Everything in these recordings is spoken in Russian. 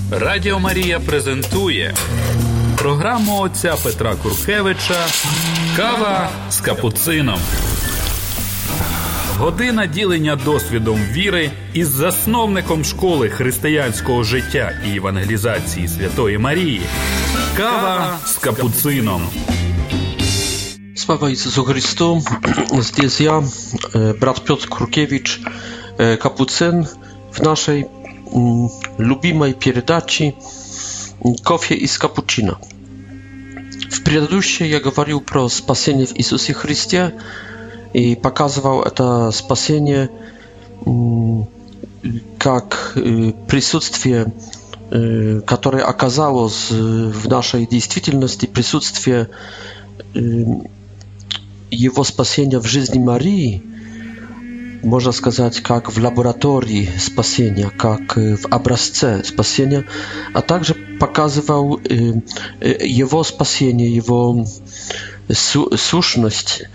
Радіо Марія презентує програму отця Петра Куркевича «Кава з капуцином». Година ділення досвідом віри із засновником школи християнського життя і евангелізації Святої Марії. «Кава з капуцином». Слава Иисусу Христу! Здесь я, брат Петр Куркевич, капуцин в нашей любимой передаче «Кофе из капучино». В предыдущей я говорил про спасение в Иисусе Христе и показывал это спасение как присутствие, которое оказалось в нашей действительности, присутствие Его спасения в жизни Марии, можно сказать, как в лаборатории спасения, как в образце спасения, а также показывал Его спасение, Его сущность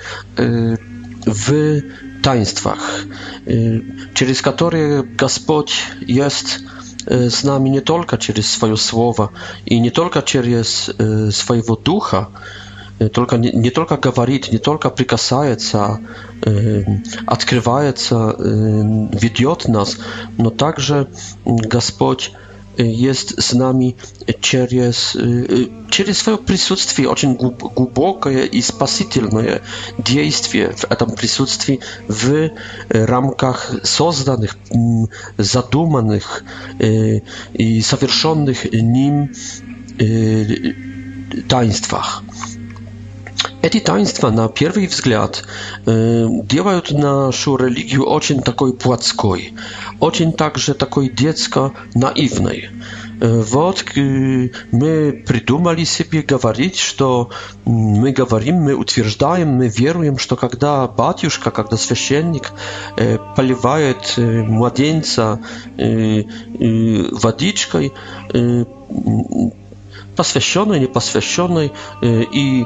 в таинствах, через которые Господь есть с нами не только через свое Слово и не только через своего Духа, не только говорит, не только прикасается, открывается, ведет нас, но также Господь есть с нами через свое присутствие, очень глубокое и спасительное действие в этом присутствии в рамках созданных, задуманных и совершенных Ним таинствах. Эти таинства, на первый взгляд, делают нашу религию очень такой плотской, очень также такой детско-наивной. Вот мы придумали себе говорить, что мы говорим, мы утверждаем, мы веруем, что когда батюшка, когда священник поливает младенца водичкой, посвященной, непосвященной, и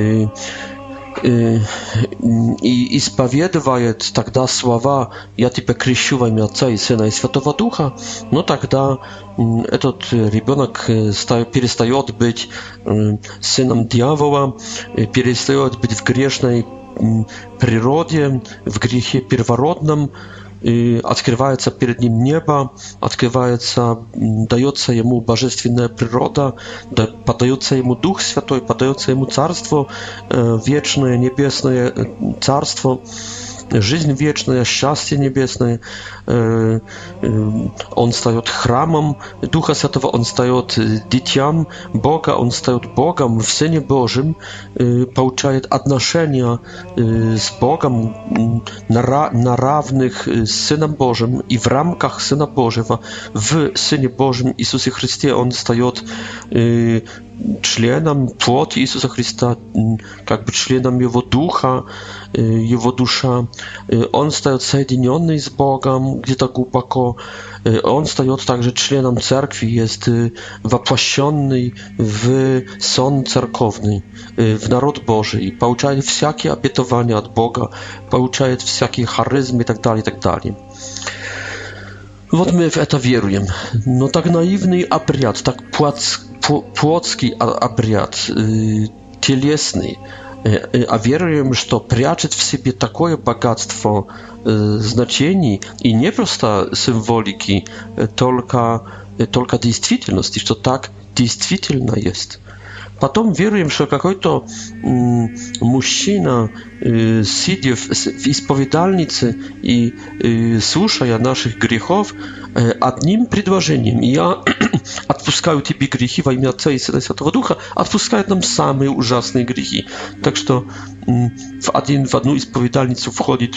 исповедует тогда слова «Я тебя крещу во имя Отца и Сына и Святого Духа», но тогда этот ребенок перестает быть сыном дьявола, перестает быть в грешной природе, в грехе первородном, открывается перед ним небо, открывается, дается ему божественная природа, подается ему Дух Святой, подается ему Царство вечное, небесное Царство, жизнь вечная, счастье небесное. Он стает храмом Духа Святого, он стает дитям Бога, он стает Богом в Сыне Божьем, получает отношения с Богом на равных с Сыном Божьим, и в рамках Сына Божьего в Сыне Божьем Иисусе Христе он стает членом плоти Иисуса Христа, как бы членом Его Духа, Его душа. Он стает соединенный с Богом где-то глубоко. Он стает также членом церкви, есть воплощенный в сон церковный, в народ Божий, получает всякие обетования от Бога, получает всякие харизмы и так далее, и так далее. Вот мы в это веруем. Но так наивный обряд, так плотский обряд, телесный, а веруем, что прячет в себе такое богатство значений и не просто символики, только действительности, что так действительно есть. Потом веруем, что какой-то мужчина, сидя в исповедальнице и слушая наших грехов, одним предложением «Я отпускаю тебе грехи во имя Отца и Сына и Святого Духа», отпускает нам самые ужасные грехи. Так что в одну исповедальницу входит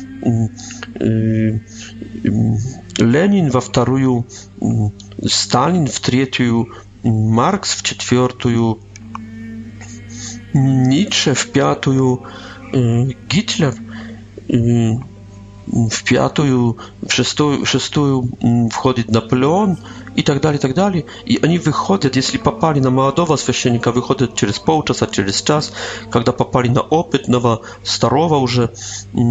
Ленин, во вторую Сталин, в третью Маркс, в четвертую Ницше, в пятую Гитлер, в пятую, в шестую входит Наполеон и так далее, и так далее. И они выходят, если попали на молодого священника, выходят через полчаса, через час, когда попали на опытного, старого уже,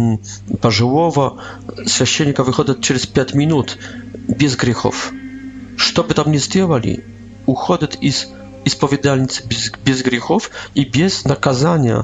пожилого священника, выходят через 5 минут без грехов. что бы там ни сделали, уходят из исповедальницы без грехов и без наказания,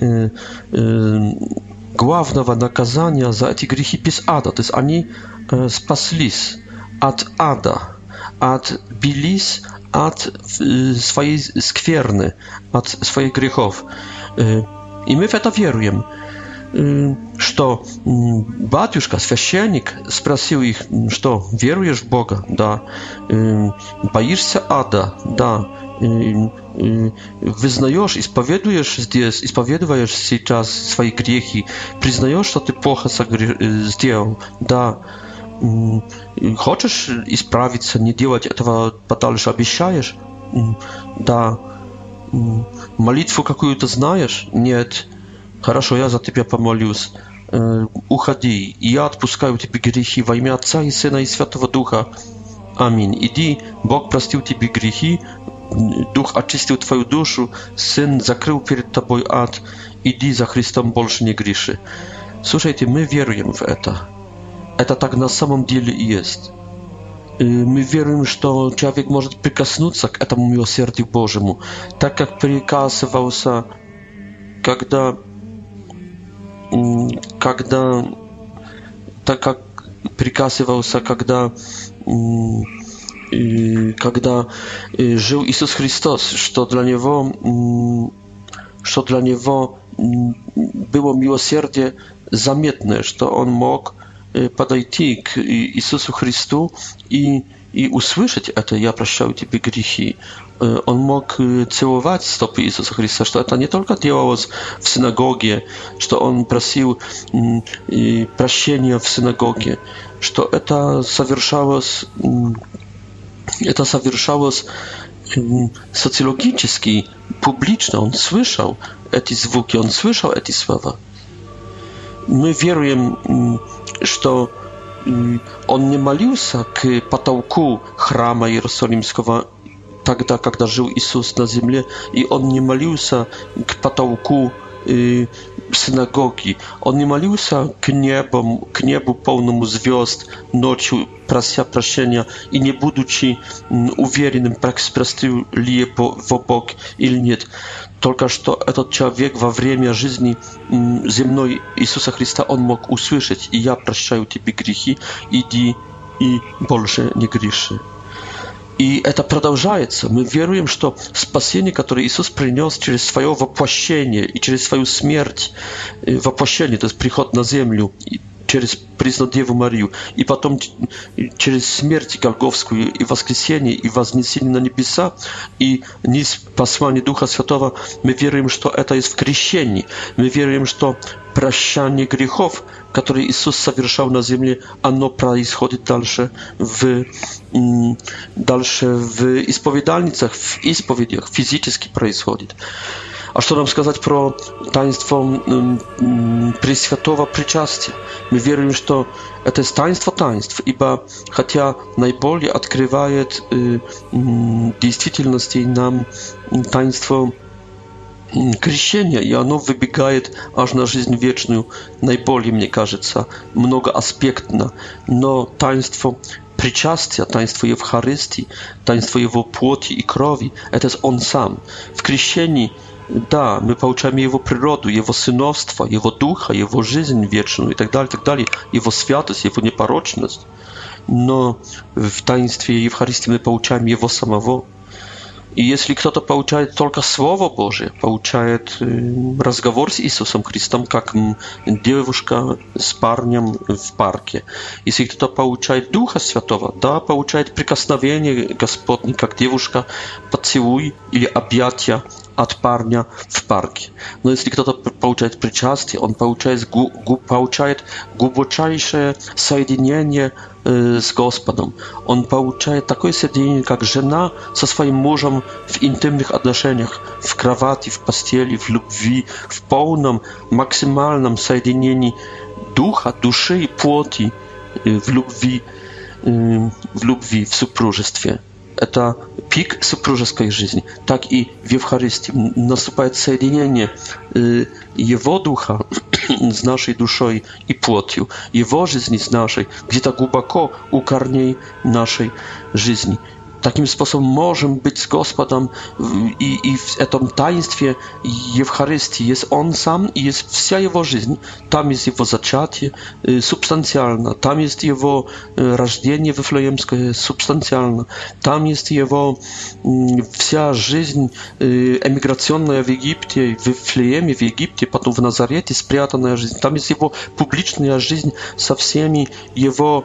главного наказания за эти грехи без ада. То есть они спаслись от ада, отбились от своей скверны, от своих грехов. И мы в это веруем, что батюшка, священник, спросил их, что веруешь в Бога? Да. Боишься ада? Да. Вызнаешь, исповедуешь сейчас свои грехи, признаешь, что ты плохо сделал? Да. Хочешь исправиться, не делать этого подальше, обещаешь? Да. Молитву какую-то знаешь? Нет. Хорошо, я за тебя помолюсь. Уходи, и я отпускаю тебе грехи во имя Отца и Сына и Святого Духа. Аминь. Иди, Бог простил тебе грехи, Дух очистил твою душу, Сын закрыл перед тобой ад. Иди за Христом, больше не греши. Слушайте, мы веруем в это. Это так на самом деле и есть. Мы веруем, что человек может прикоснуться к этому милосердию Божьему, так как приказывался, когда жил Иисус Христос, что для него было милосердие заметное, что он мог подойти к Иисусу Христу и услышать это: «Я прощаю тебе грехи». Он мог целовать стопы Иисуса Христа, что это не только делалось в синагоге, что он просил прощения в синагоге, что это совершалось социологически, публично. Он слышал эти звуки, он слышал эти слова. Мы веруем, что он не молился к потолку храма Иерусалимского тогда, когда жил Иисус на земле, и он не молился к потолку синагоги. Он не молился к небу полному звезд ночью, прося прощения, и не будучи уверенным, простил ли его Бог или нет. Только что этот человек во время жизни земной Иисуса Христа, он мог услышать: «И я прощаю тебе грехи, иди и больше не греши». И это продолжается. Мы веруем, что спасение, которое Иисус принес через свое воплощение и через свою смерть, воплощение, то есть приход на землю, через Преснодеву Марию, и потом через смерть Голгофскую и воскресение, и вознесение на небеса, и низ послания Духа Святого, мы веруем, что это есть в крещении. Мы веруем, что прощание грехов, которые Иисус совершал на земле, оно происходит дальше в исповедальницах, в исповедях, физически происходит. А что нам сказать про таинство Пресвятого Причастия? Мы верим, что это таинство таинств, ибо хотя наиболее открывает действительности нам таинство крещения, и оно выбегает аж на жизнь вечную, наиболее, мне кажется, многоаспектно, но таинство причастия, таинство Евхаристии, таинство Его плоти и крови, это Он Сам. В крещении, да, мы получаем Его природу, Его сыновство, Его духа, Его жизнь вечную и так далее, Его святость, Его непорочность. Но в таинстве Евхаристии мы получаем Его самого. И если кто-то получает только Слово Божие, получает разговор с Иисусом Христом, как девушка с парнем в парке. Если кто-то получает Духа Святого, да, получает прикосновение Господне, как девушка поцелуй или объятия от парня в парке. Но если кто-то получает причастие, он получает глубочайшее соединение с Господом. Он получает такое соединение, как жена со своим мужем в интимных отношениях, в кровати, в постели, в любви, в полном, максимальном соединении духа, души и плоти в любви, в супружестве. Это пик супружеской жизни. Так и в Евхаристии наступает соединение Его Духа с нашей душой и плотью. Его жизнь с нашей где-то глубоко у корней нашей жизни. Таким способом можем быть с Господом, и в этом таинстве Евхаристии есть Он сам, и есть вся Его жизнь. Там есть Его зачатие субстанциально, там есть Его рождение вифлеемское субстанциально, там есть Его вся жизнь эмиграционная в Египте, в Вифлееме, в Египте, потом в Назарете спрятанная жизнь. Там есть Его публичная жизнь со всеми Его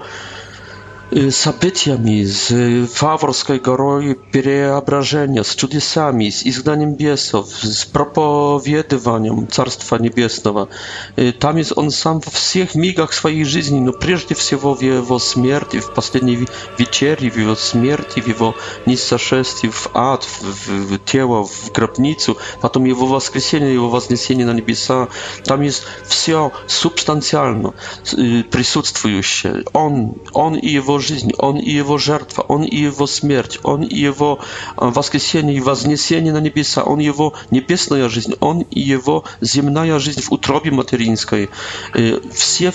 событиями, с Фаворской горой преображения, с чудесами, с изгнанием бесов, с проповедованием Царства Небесного. Там есть Он сам во всех мигах своей жизни, но прежде всего в Его смерти, в последней вечере, в Его смерти, в Его ниссошествии в ад, в тело, в гробницу, потом Его воскресение, Его вознесение на небеса. Там есть все субстанциально присутствующее. Он и Его жизнь, Он и Его жертва, Он и Его смерть, Он и Его воскресение и вознесение на небеса, Он и Его небесная жизнь, Он и Его земная жизнь в утробе материнской. Вся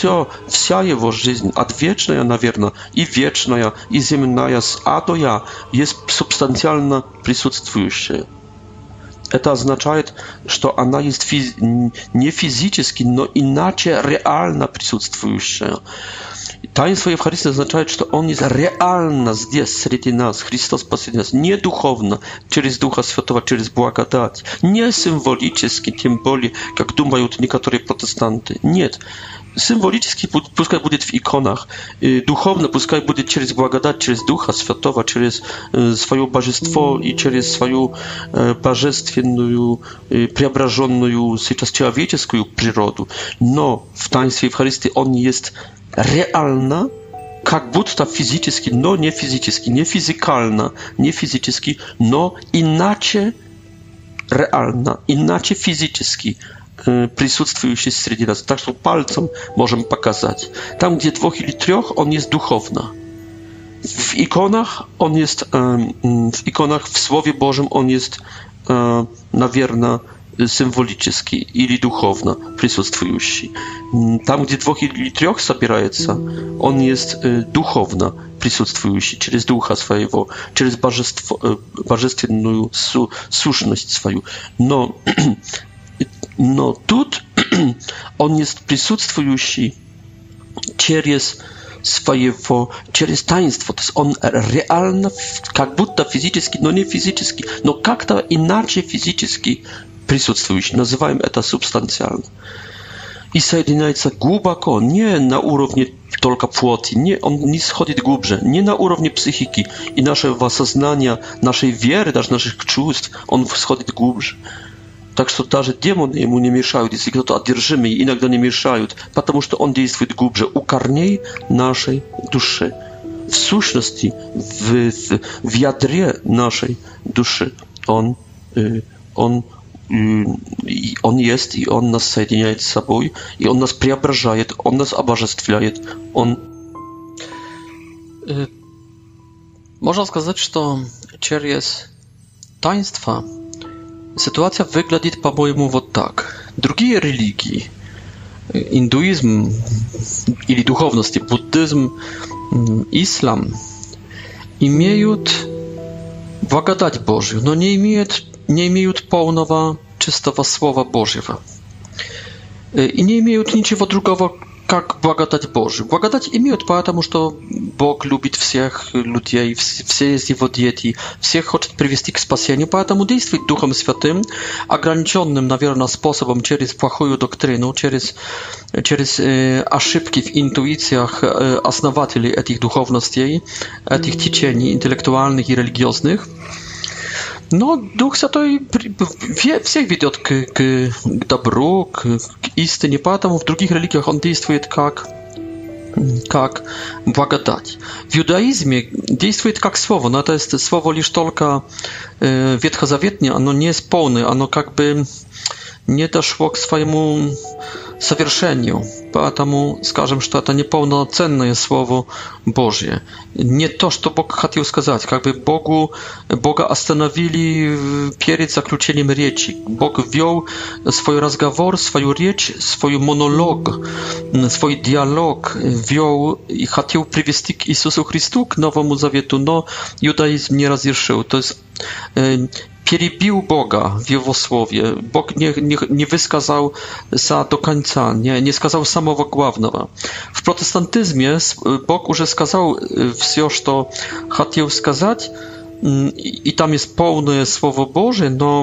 Его жизнь, от вечная, наверное, и вечная, и земная, с А до Я, есть субстанциально присутствующая. Это означает, что она есть не физически, но иначе реально присутствующая. Таинство Евхаристии означает, что Он есть реально здесь, среди нас, Христос посреди нас, не духовно, через Духа Святого, через благодать, не символически, тем более, как думают некоторые протестанты. Нет. Символически пускай будет в иконах, духовно пускай будет через благодать, через Духа Святого, через свое божество и через свою божественную, преображенную сейчас человеческую природу. Но в таинстве Евхаристии Он есть реально, как будто физически, но не физически, не физикально, не физически, но иначе реально, иначе физически присутствующий среди нас. Так что пальцем можем показать. Там, где 2 или 3, Он есть духовно. В иконах Он есть, в Слове Божьем Он есть, наверное, символически или духовно присутствующий. Там, где 2 или 3 собирается, Он есть духовно присутствующий через Духа Своего, через божественную сущность свою. Но тут Он есть присутствующий через таинство. То есть Он реально, как будто физически, но не физически, но как-то иначе физически присутствующий. Называем это субстанциально. И соединяется глубоко, не на уровне только плоти, Он не сходит глубже, не на уровне психики и нашего сознания, нашей веры, даже наших чувств, Он сходит глубже. Так что даже демоны Ему не мешают, если кто-то одержимый, иногда не мешают, потому что Он действует глубже, у корней нашей души. В сущности, в ядре нашей души Он есть, и Он нас соединяет с собой, и Он нас преображает, Он нас обожествляет. Можно сказать, что через таинство ситуация выглядит, по-моему, вот так. Другие религии, индуизм или духовности, буддизм, ислам, имеют благодать Божью, но не имеют полного чистого Слова Божьего. И не имеют ничего другого, как благодать Божию. Благодать имеют, потому что Бог любит всех людей, все Его дети, всех хочет привести к спасению, поэтому действует Духом Святым, ограниченным, наверное, способом через плохую доктрину, через ошибки в интуициях основателей этих духовностей, этих течений интеллектуальных и религиозных. Но Дух Святой всех ведет к добру, к истине, поэтому в других религиях Он действует как благодать. В иудаизме действует как слово, но это есть слово лишь только ветхозаветное, оно не полное, оно как бы не дошло к своему совершению. поэтому скажем, что это неполноценное Слово Божье. Не то, что Бог хотел сказать, как бы Бога остановили перед заключением речи. Бог вел свой разговор, свою речь, свой монолог, свой диалог вел и хотел привести к Иисусу Христу, к Новому Завету, но иудаизм не разрешил. То есть перебил Бога в Его Słowie. Бог не высказал до конца, не сказал самого главного. В протестантизме Бог уже сказал все, что хотел сказать, и там есть полное Слово Божие, но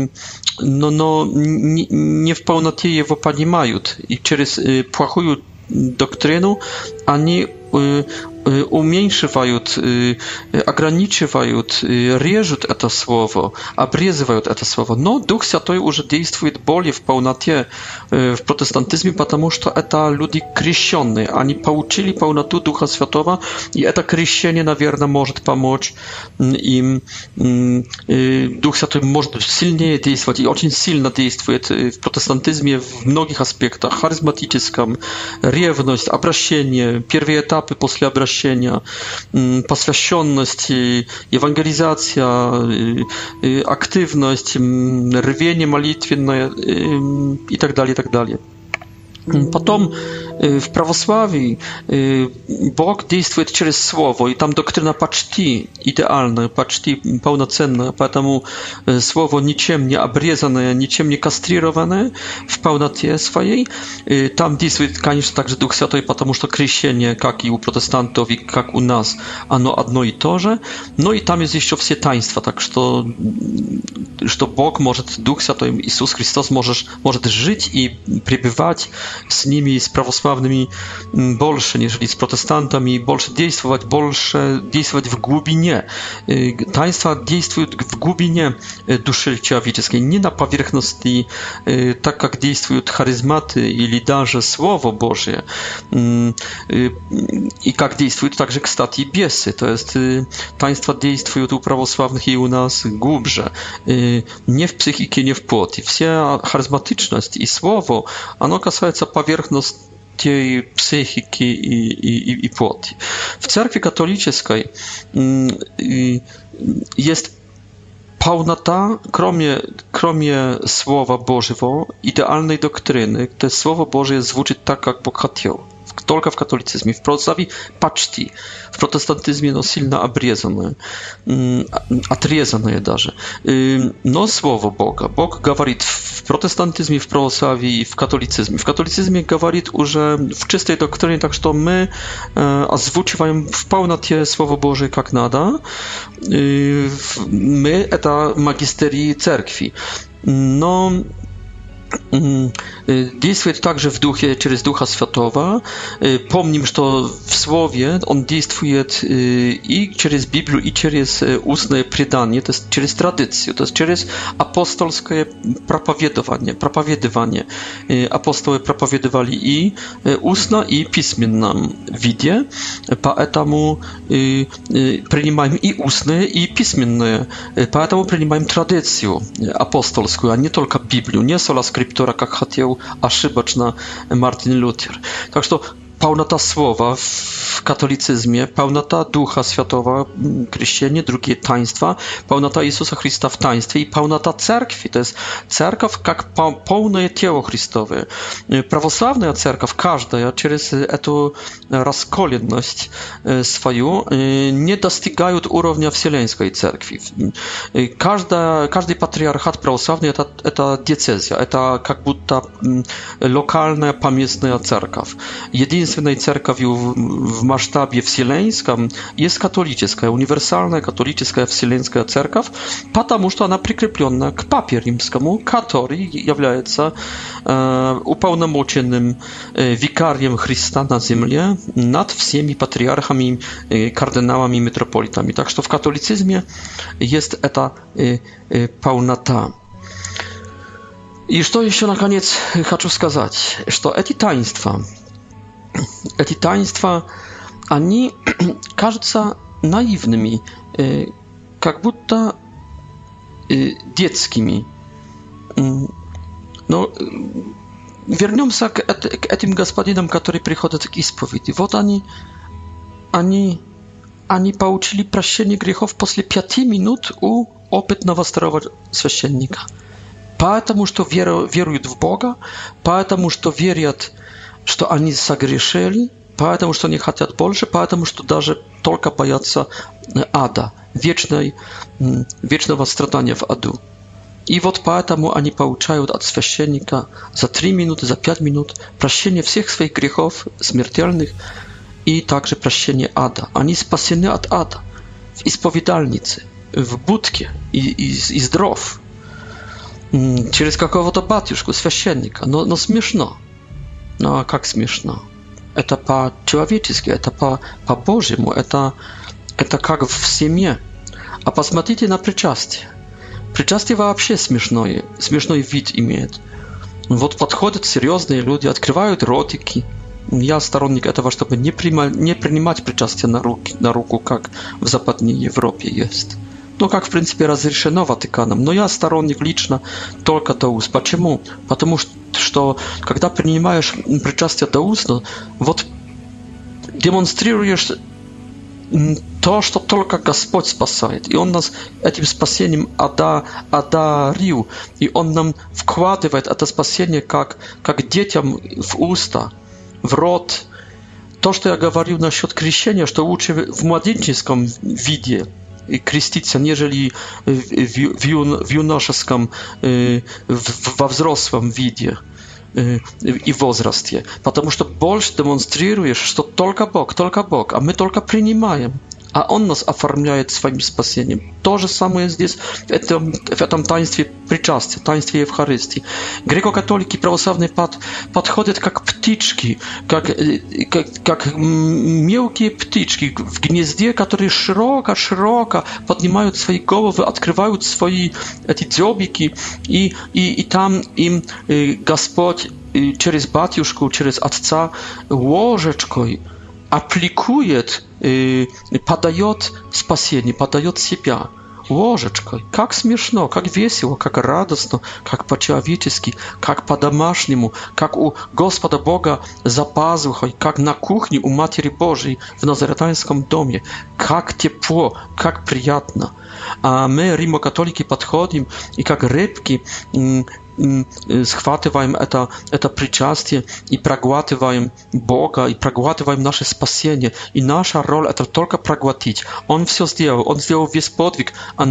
не в полноте его понимают. И через плохую доктryну они уменьшивают, ограничивают, режут это слово, обрезывают это слово. Но Дух Святой уже действует более в полноте в протестантизме, потому что это люди крещенные. Они получили полноту Духа Святого, и это крещение, наверное, может помочь им. Дух Святой может сильнее действовать и очень сильно действует в протестантизме в многих аспектах. Харизматическом, ревность, обращение, первые этапы после обращения, посвященность, евангелизация, активность, рвение молитвенное и так далее, и так далее. Потом в православии Бог действует через Слово, и там доктрина почти идеальная, почти полноценная, поэтому Слово ничем не обрезанное, ничем не кастрированное в полноте своей. Там действует, конечно, также Дух Святой, потому что крещение, как и у протестантов, и как у нас, оно одно и то же. Но и там есть еще все таинства, так что Бог может, Дух Святой, Иисус Христос может жить и пребывать с ними, с православными больше, нежели с протестантами, больше действовать в глубине. Таинства действуют в глубине души человеческой, не на поверхности, так как действуют харизматы или даже Слово Божие. И как действуют также, кстати, бесы. То есть таинства действуют у православных и у нас глубже. Не в психике, не в плоти. Вся харизматичность и Слово, оно касается поверхности психики и плоти. В церкви католической есть полнота, кроме Słowa Bożego, idealnej doktryny. To Słowo Boże звучит так, как Бог хотел. Только в католицизме. В православии почти. В протестантизме оно сильно обрезанное, отрезанное даже. Но Слово Бога. Бог говорит в протестантизме, в православии и в католицизме. В католицизме говорит уже в чистой доктрине, так что мы озвучиваем в полноте Слово Божие как надо. Мы это магистерии церкви. Но действует также в духе, через Духа Святого. Помним, что в Слове он действует и через Библию, и через устное предание, то есть через традицию, то есть через апостольское проповедование. Апостолы проповедовали и устно, и в письменном виде, поэтому принимаем и устное, и письменное, поэтому принимаем традицию апостольскую, а не только Библию, не sola scriptura, как хотел ошибочно Мартин Лютер. Так что полнота Słowa w katolicyzmie, pełnota Ducha Świętego, krещение, другие таинства, pełnota Jezusa Chrystusa w taństwie i pełnota cerkwi. To jest cerkiew jak pełne ciało Chrystowe. Prawosławna cerkiew, każda, через эту расколенность свою, не достигают уровня Вселенской Церкви. Каждый патриархат православный это диецезия, это как будто локальная поместная церковь. Единственной церковью в масштабе вселенском есть католическая, универсальная католическая вселенская церковь, потому что она прикреплена к Папе Римскому, который является уполномоченным викарием Христа на земле над всеми патриархами, кардиналами и митрополитами. Так что в католицизме есть эта полнота. И что еще наконец хочу сказать, что эти таинства, они кажутся наивными, как будто детскими. Но вернемся к этим господинам, которые приходят к исповеди. Вот они получили прощение грехов после 5 минут у опытного старого священника. Потому что веруют в Бога, потому что верят, что они согрешили, потому что они хотят больше, потому что даже только боятся ада, вечного страдания в аду. И вот поэтому они получают от священника за 3 минуты, за 5 минут прощение всех своих грехов смертельных и также прощение ада. Они спасены от ада в исповедальнице, в будке из дров, через какого-то батюшку, священника. Но смешно. Ну а как смешно? Это по-человечески, это по-божьему, это как в семье. А посмотрите на причастие. Причастие вообще смешной вид имеет. Вот подходят серьезные люди, открывают ротики. Я сторонник этого, чтобы не принимать причастие на руку, как в Западной Европе есть. Ну, как, в принципе, разрешено Ватиканом. Но я сторонник лично только до уст. Почему? Потому что, когда принимаешь причастие до уст, вот демонстрируешь то, что только Господь спасает. И Он нас этим спасением одарил. И Он нам вкладывает это спасение как детям в уста, в рот. То, что я говорил насчет крещения, что лучше в младенческом виде креститься, нежели в юношеском, во взрослом виде и возрасте. Потому что больше демонстрируешь, что только Бог, а мы только принимаем. А Он нас оформляет своим спасением. То же самое здесь, в этом таинстве причастия, таинстве Евхаристии. Греко-католики православные подходят как птички, как мелкие птички в гнезде, которые широко поднимают свои головы, открывают свои эти дзёбики, и там им Господь через батюшку, через отца ложечкой аппликует, подает спасение, подает себя ложечкой. Как смешно, как весело, как радостно, как по-человечески, как по-домашнему, как у Господа Бога за пазухой, как на кухне у Матери Божией в Назаретанском доме. Как тепло, как приятно. А мы, римокатолики, подходим и как рыбки схватываем это причастие и проглатываем Бога, и проглатываем наше спасение. И наша роль это только проглотить. Он все сделал, Он сделал весь подвиг, а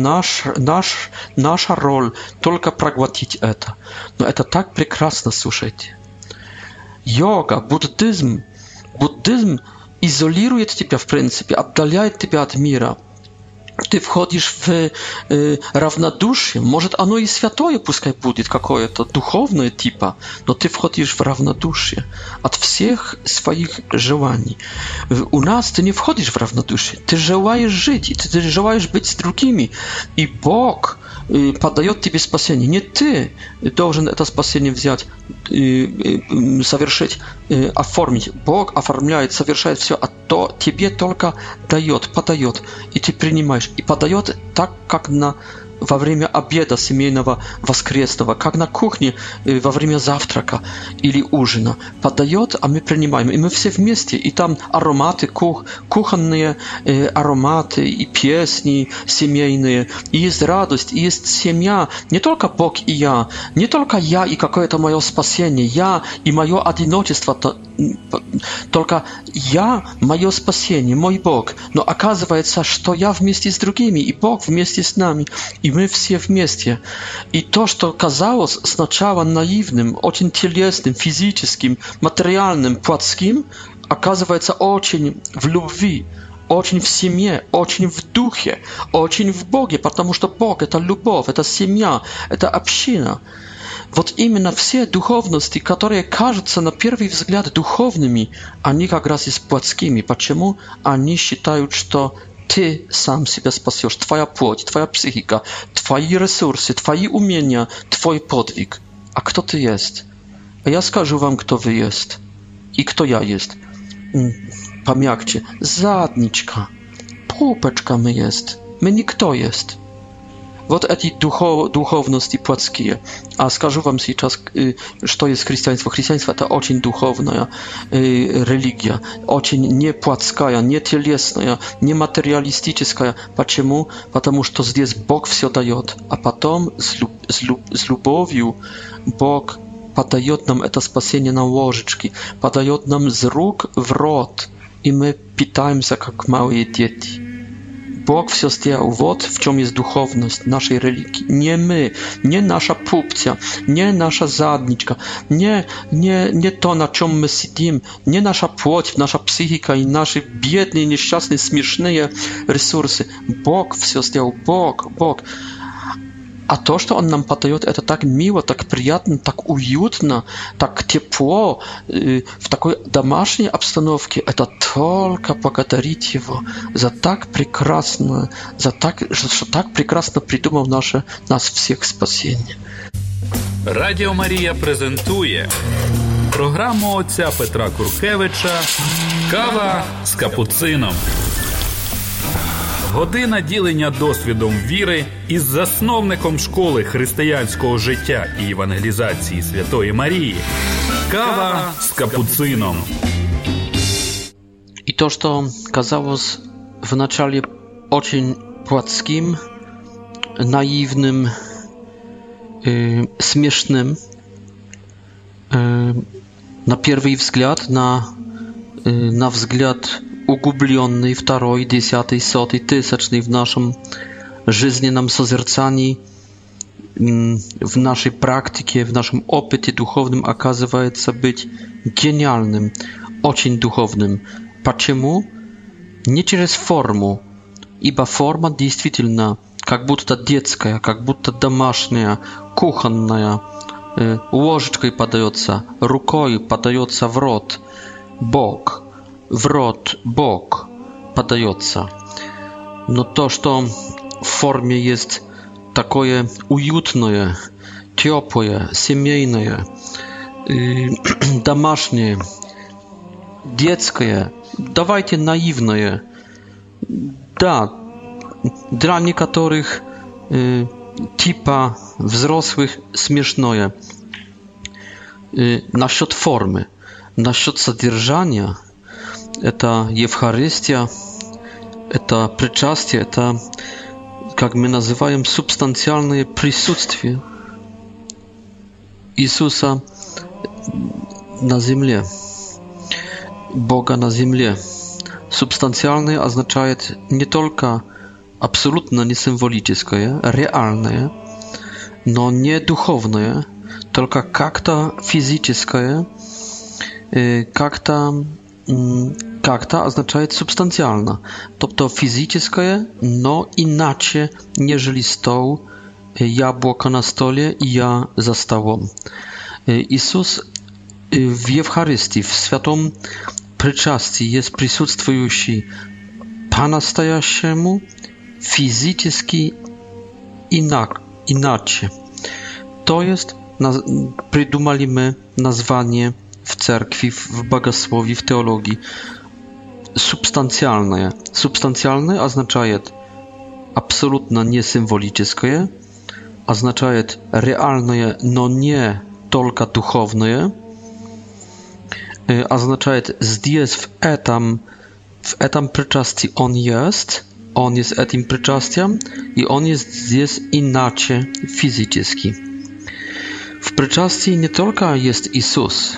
наша роль только проглотить это. Но это так прекрасно, слушайте. Йога, буддизм изолирует тебя, в принципе, отдаляет тебя от мира. Ты входишь в равнодушие, может оно и святое пускай будет какое-то духовное типа, но ты входишь в равнодушие от всех своих желаний. У нас ты не входишь в равнодушие, ты желаешь жить, и ты желаешь быть с другими, и Бог подает тебе спасение. Не ты должен это спасение взять, совершить, оформить. Бог оформляет, совершает все, а то тебе только дает, подает, и ты принимаешь. И подает так, как во время обеда семейного воскресного, как на кухне во время завтрака или ужина. Подает, а мы принимаем. И мы все вместе. И там ароматы, кухонные ароматы, и песни семейные. И есть радость, и есть семья. Не только Бог и я, не только я и какое-то мое спасение, я и мое одиночество, только я, мое спасение, мой Бог. Но оказывается, что я вместе с другими, и Бог вместе с нами. И мы все вместе. И то, что казалось сначала наивным, очень телесным, физическим, материальным, плотским, оказывается очень в любви, очень в семье, очень в духе, очень в Боге, потому что Бог — это любовь, это семья, это община. Вот именно все духовности, которые кажутся на первый взгляд духовными, они как раз и плотскими. Почему? Они считают, что ты сам себя спасешь, твоя плоть, твоя психика, твои ресурсы, твои умения, твой подвиг. А кто ты есть? А я скажу вам, кто вы есть и кто я есть. Помягче. Задничка, пупочка мы есть. Мы никто есть. Вот эти духовности плотские. А скажу вам сейчас, что есть христианство. Христианство это очень духовная религия, очень не плотская, не телесная, не материалистическая. Почему? Потому что здесь Бог все дает, а потом с любовью Бог подает нам это спасение на ложечки, подает нам с рук в рот, и мы питаемся как малые дети. Бог все сделал. Вот в чем есть духовность нашей религии. Не мы, не наша пупция, не наша задничка, не то, на чем мы сидим, не наша плоть, наша психика и наши бедные, несчастные, смешные ресурсы. Бог все сделал. Бог. А то, что Он нам подает, это так мило, так приятно, так уютно, так тепло, в такой домашней обстановке. Это только благодарить Его за так прекрасно, что так прекрасно придумал нас всех спасение. Радіо Марія презентує програму отця Петра Куркевича «Кава з капуцином». Година ділення досвідом віри із засновником школи християнського життя і евангелізації Святої Марії. Кава з капуцином. И то, что казалось вначале очень плотским, наивным, смешным, на первый взгляд, на взгляд углубленный, второй, 10, 100, 1000 в нашем жизненном созерцании, в нашей практике, в нашем опыте духовном оказывается быть гениальным, очень духовным. Почему? Не через форму, ибо форма действительно как будто детская, как будто домашняя, кухонная, ложечкой подается, рукой подается в рот. Бог. В рот Бог подается. Но то, что в форме есть такое уютное, теплое, семейное, домашнее, детское, давайте наивное, да, для некоторых типа взрослых смешное. Насчет формы, насчет содержания, это Евхаристия, это причастие, это, как мы называем, субстанциальное присутствие Иисуса на земле, Бога на земле. Субстанциальное означает не только абсолютно не символическое, реальное, но не духовное, только как-то физическое, как-то означает субстанциально, тобто физическое, но иначе, нежели стол, яблоко на столе и я за столом. Иисус в Евхаристии, в святом причастии есть присутствующий по-настоящему, физически иначе. То есть придумали мы название в церкви, в богословии, в теологии субстанциальное. Субстанциальное означает абсолютно не символическое, означает реальное, но не только духовное, означает здесь в этом причастии он есть этим причастием, и он есть здесь иначе физически. В причастии не только есть Иисус,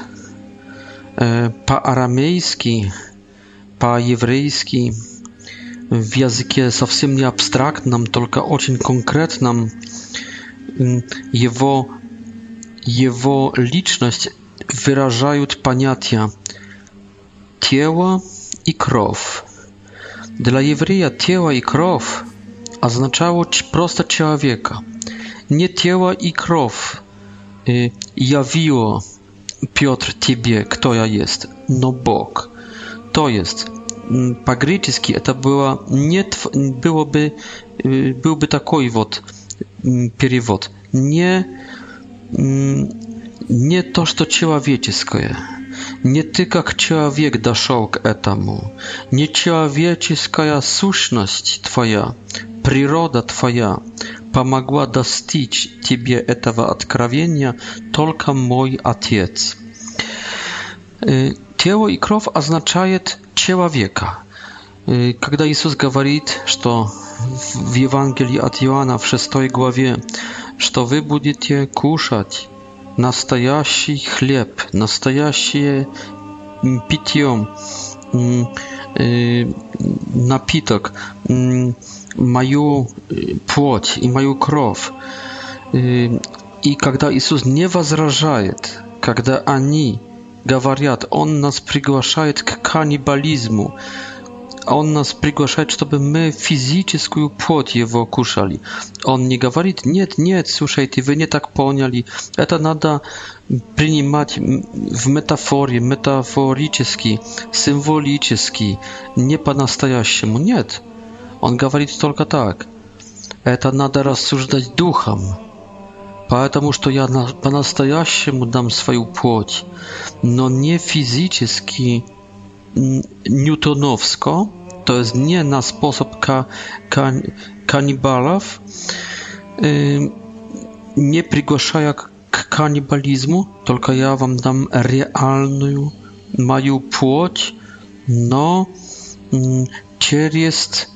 по-арамейски, по-еврейски, в языке совсем не абстрактном, только очень конкретном, его личность выражают понятия тело и кровь. Для еврея тело и кровь означало просто человека. Не тело и кровь явило Петр тебе, кто я есть, но Бог. То есть по-гречески это был бы такой вот перевод. Не то, что человеческое. Не ты как человек дошел к этому. Не человеческая сущность твоя, природа твоя помогла достичь тебе этого откровения только мой Отец. Тело и кровь означает человека. Когда Иисус говорит, что в Евангелии от Иоанна в 6 главе, что вы будете кушать настоящий хлеб, настоящее питье, напиток, мою плоть и мою кровь. И когда Иисус не возражает, когда они говорят, Он нас приглашает к каннибализму, Он нас приглашает, чтобы мы физическую плоть Его кушали. Он не говорит, нет, нет, слушайте, вы не так поняли, это надо принимать в метафоре, метафорически, символически, не по-настоящему. Нет, Он говорит только так. Это надо рассуждать духом, потому что я по-настоящему дам свою плоть, но не физически, ньютоновско, то есть не на способ каннибалов, не приглашая к каннибализму, только я вам дам реальную мою плоть, но через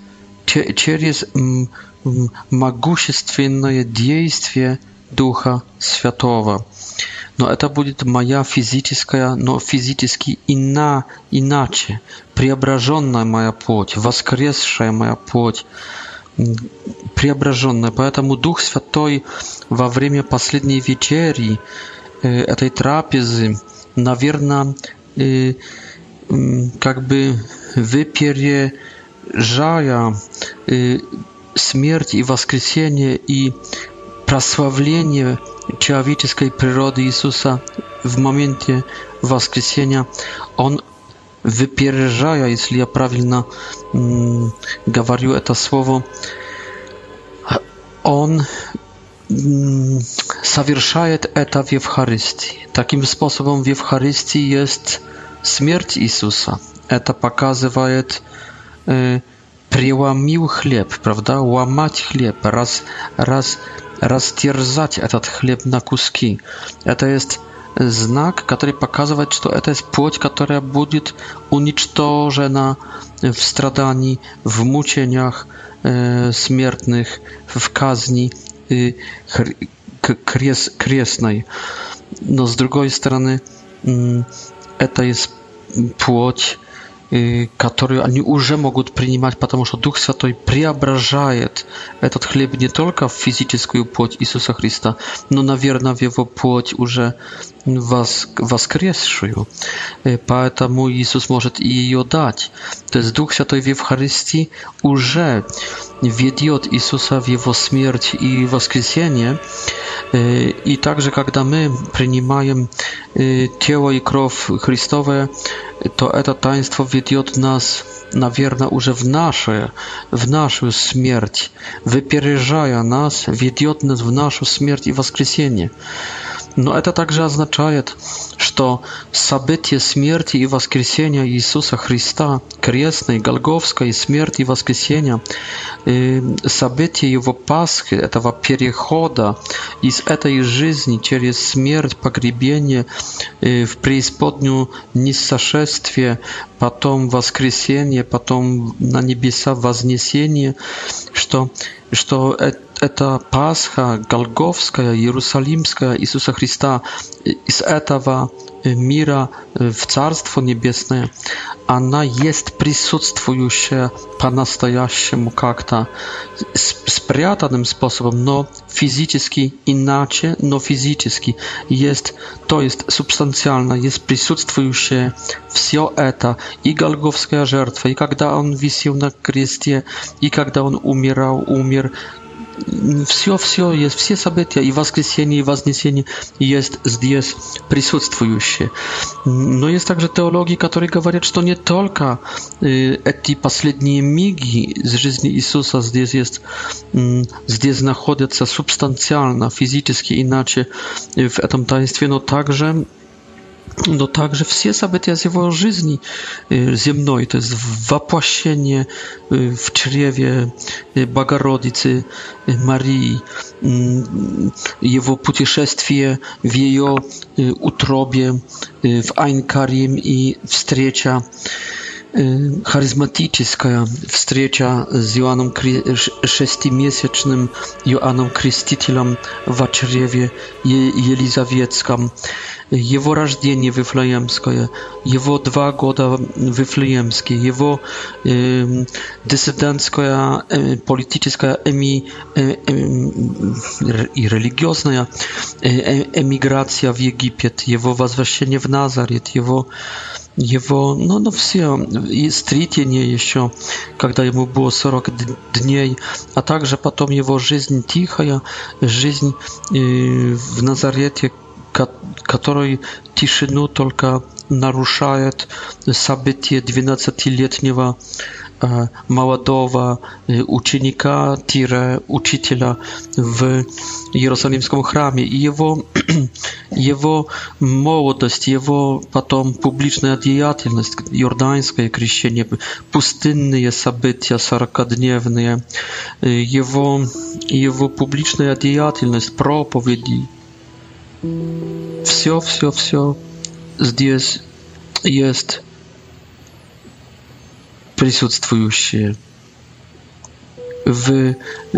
могущественное действие Духа Святого. Но это будет моя физическая, но физически иначе, преображенная моя плоть, воскресшая моя плоть, преображенная. Поэтому Дух Святой во время последней вечери, этой трапезы, наверное, как бы выпережая смерть и воскресение и прославление человеческой природы Иисуса в моменте воскресения, Он выпережая, если я правильно говорю это слово, Он совершает это в Евхаристии. Таким способом в Евхаристии есть смерть Иисуса. Это показывает преломил хлеб, правда? Ломать хлеб, растерзать этот хлеб на куски. Это есть знак, который показывает, что это есть плоть, которая будет уничтожена в страдании, в мучениях смертных, в казни крестной. Но с другой стороны, это есть плоть, которую они уже могут принимать, потому что Дух Святой преображает этот хлеб не только в физическую плоть Иисуса Христа, но, наверное, в Его плоть уже воскресшую. Поэтому Иисус может и ее дать. То есть Дух Святой в Евхаристии уже ведет Иисуса в Его смерть и воскресение. И также, когда мы принимаем тело и кровь Христовое, то это таинство ведет нас, наверное, уже в нашу смерть, выпережая нас, ведет нас в нашу смерть и воскресение. Но это также означает, что событие смерти и воскресения Иисуса Христа, крестной, голгофской смерти и воскресения, событие Его Пасхи, этого перехода из этой жизни через смерть, погребение в преисподнюю нисшествие, потом воскресение, потом на небеса вознесение, что эта Пасха Голгофская, Иерусалимская Иисуса Христа из этого мира в Царство Небесное, она есть присутствующая по-настоящему как-то спрятанным способом, но физически иначе, но физически есть, то есть субстанциально есть присутствующее все это, и Голгофская жертва, и когда Он висел на кресте, и когда Он умер, все есть, все события, и воскресение, и вознесение есть здесь присутствующие. Но есть также теологи, которые говорят, что не только эти последние миги из жизни Иисуса здесь находятся субстанциально, физически иначе в этом таинстве, но также но также все события из его жизни земной, то есть воплощение в чреве Богородицы Марии, его путешествие в ее утробе в Айн-Карим и встреча харизматическая, встреча с Иоанном шестимесячным Иоанном Крестителем в чреве Елизаветском, его рождение вифлеемское, его 2 года вифлеемские, его диссидентская, политическая и религиозная эмиграция в Египет, его возвращение в Назарет, его все, и встретение еще, когда ему было 40 дней, а также потом его жизнь тихая, жизнь в Назарете, которой тишину только нарушает событие 12-летнего молодого ученика-учителя в Иерусалимском храме, и его молодость, его потом публичная деятельность, иорданское крещение, пустынные события 40-дневные, его публичная деятельность, проповеди, все здесь есть присутствующие в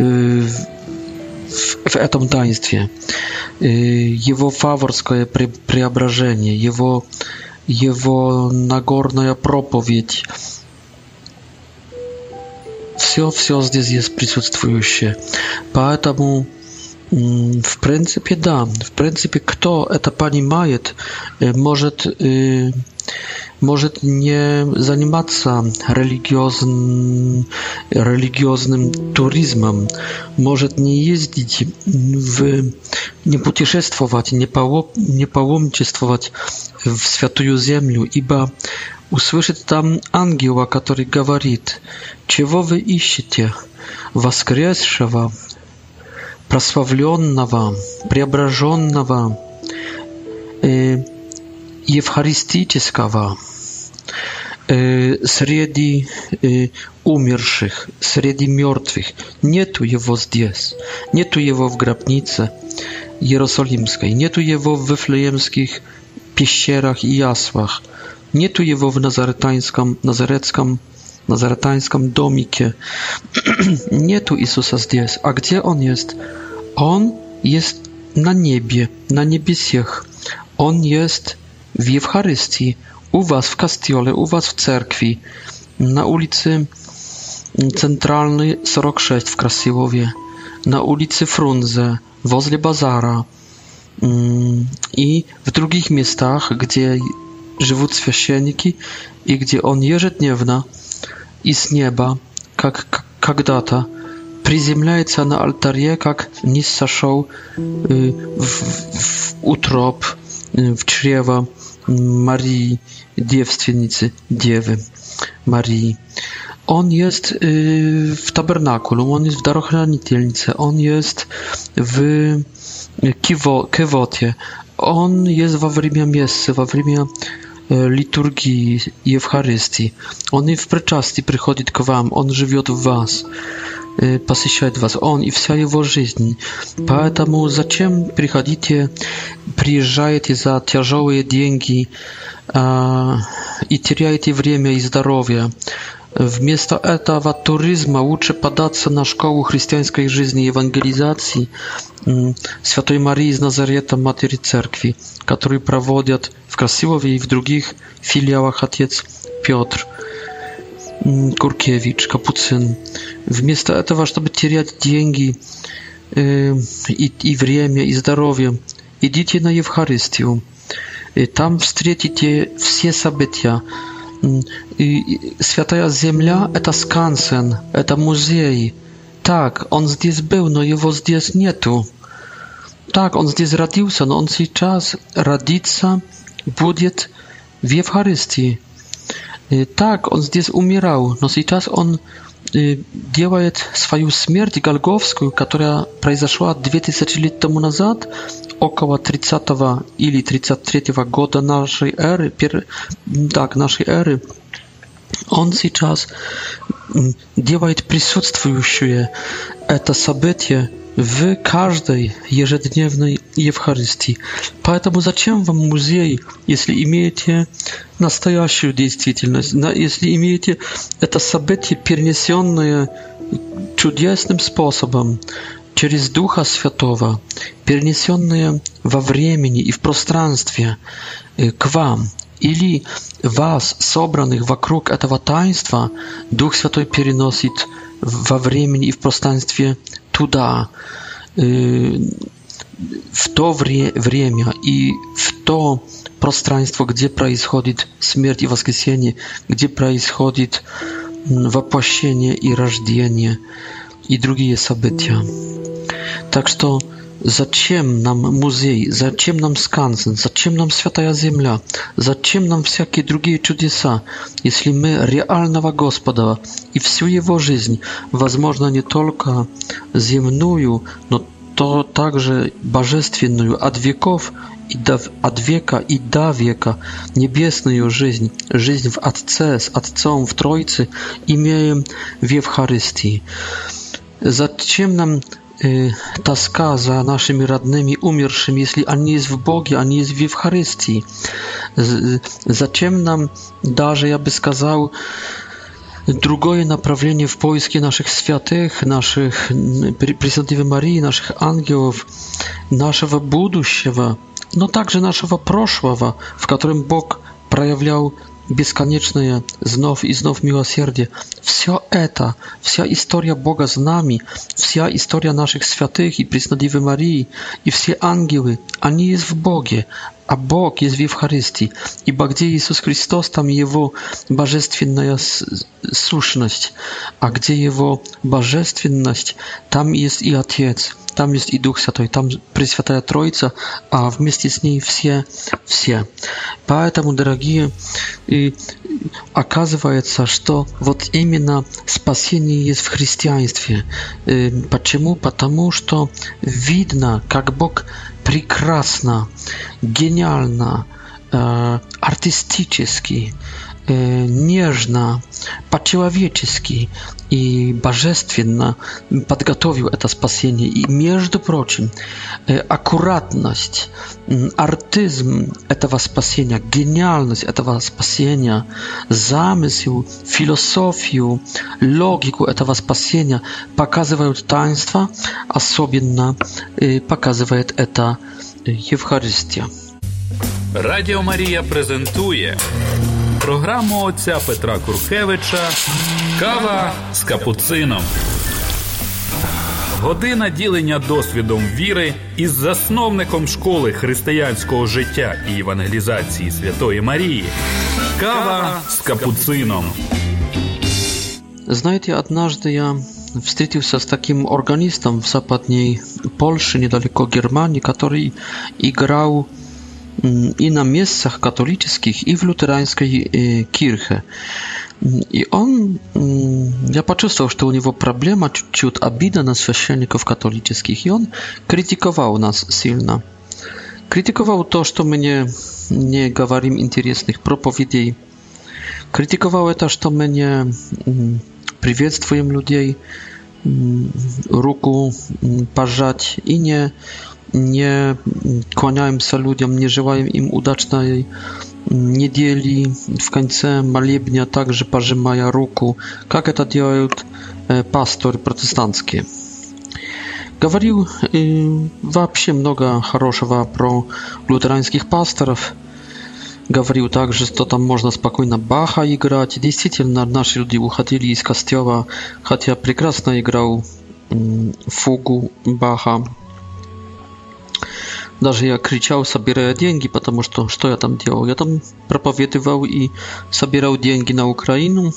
этом таинстве. Его фаворское преображение, его Нагорная проповедь, все здесь есть присутствующее. Поэтому в принципе, да, в принципе, кто это понимает, может не заниматься религиозным туризмом, может не ездить, не путешествовать, не паломничествовать в Святую Землю, ибо услышит там ангела, который говорит: «Чего вы ищете? Воскресшего, прославленного, преображенного, евхаристического, среди умерших, среди мертвых. Нету его здесь, нету его в гробнице Иерусалимской, нету его в Вифлеемских пещерах и яслах, нету его в назаретанском домике, нету Иисуса здесь. А где Он есть? Он есть на небе, на небесах. Он есть в Евхаристии, у вас в костеле, у вас в церкви, на улице Центральной 46 в Красилове, на улице Фрунзе, возле базара и в других местах, где живут священники и где Он ежедневно из неба, как когда-то, приземляется на алтаре, как низ сошел в утроб, в чрево Марии, девственницы, Девы Марии. Он есть в табернакулум, он есть в дарохранительнице, он есть в кивоте, он есть во время мессы, во время литургии Евхаристии. Он и в причастии приходит к вам, он живет в вас, посещает вас, он и вся его жизнь. Поэтому зачем приезжаете за тяжелые деньги и теряете время и здоровье? Вместо этого туризма лучше податься на школу христианской жизни и евангелизации Святой Марии из Назарета, Матери Церкви, которую проводят в Красилове и в других филиалах отец Петр Куркевич, Капуцин. Вместо этого, чтобы терять деньги и время, и здоровье, идите на Евхаристию. И там встретите все события. И Святая Земля – это скансен, это музей. Так, он здесь был, но его здесь нету. Так, он здесь родился, но он сейчас родится, будет в Евхаристии. Так, он здесь умирал, но сейчас он делает свою смерть голгофскую, которая произошла 2000 лет тому назад, около 30 или 33 года нашей эры, нашей эры, он сейчас делает присутствующее это событие в каждой ежедневной Евхаристии. Поэтому зачем вам музей, если имеете настоящую действительность, если имеете это событие, перенесенное чудесным способом через Духа Святого, перенесенное во времени и в пространстве к вам, или вас, собранных вокруг этого таинства, Дух Святой переносит во времени и в пространстве туда, в то время и в то пространство, где происходит смерть и воскресение, где происходит воплощение и рождение и другие события. Так что зачем нам музей, зачем нам скансен, зачем нам Святая Земля, зачем нам всякие другие чудеса, если мы реального Господа и всю Его жизнь, возможно, не только земную, но то также божественную от веков от века и до века, небесную жизнь, жизнь в Отце, с Отцом, в Троице, имеем в Евхаристии. Зачем нам тоска за нашими родными умершими, если они есть в Боге, они есть в Евхаристии? Зачем нам даже, я бы сказал, другое направление в поиске наших святых, наших Пресвятой Марии, наших ангелов, нашего будущего, но также нашего прошлого, в котором Бог проявлял бесконечное знов и знов милосердие. Все это, вся история Бога с нами, вся история наших святых и Пресвятой Марии, и все ангелы, они есть в Боге, а Бог есть в Евхаристии. Ибо где Иисус Христос, там Его божественная сущность, а где Его божественность, там есть и Отец, там есть и Дух Святой, там Пресвятая Троица, а вместе с ней все. Поэтому, дорогие, оказывается, что вот именно спасение есть в христианстве. Почему? Потому что видно, как Бог прекрасно, гениально, артистически, нежно, по-человечески и божественно подготовил это спасение. И, между прочим, аккуратность, артизм этого спасения, гениальность этого спасения, замысел, философию, логику этого спасения показывают таинства, особенно показывает это Євхаристія. Радіо Марія презентує програму отця Петра Куркевича «Кава з капуцином». Година ділення досвідом віри із засновником школи християнського життя і евангелізації Святої Марії. «Кава с капуцином». Знаете, однажды я встретился с таким органистом в западной Польше, недалеко Германии, который играл и на мессах католических, и в лютеранской кирхе. И я почувствовал, что у него проблема, чуть-чуть обида на священников католических, и он критиковал нас сильно. Критиковал то, что мы не говорим интересных проповедей. Критиковал это, что мы не приветствуем людей, руку пожать, и не кланяемся людям, не желаем им удачной недели в конце молебня, также пожимая руку, как это делают пасторы протестантские. Говорил вообще много хорошего про лютеранских пасторов. Говорил также, что там можно спокойно Баха играть. Действительно, наши люди уходили из костела, хотя прекрасно играл фугу Баха. Даже я кричал, собирая деньги, потому что я там делал? Я там проповедовал и собирал деньги на Украину.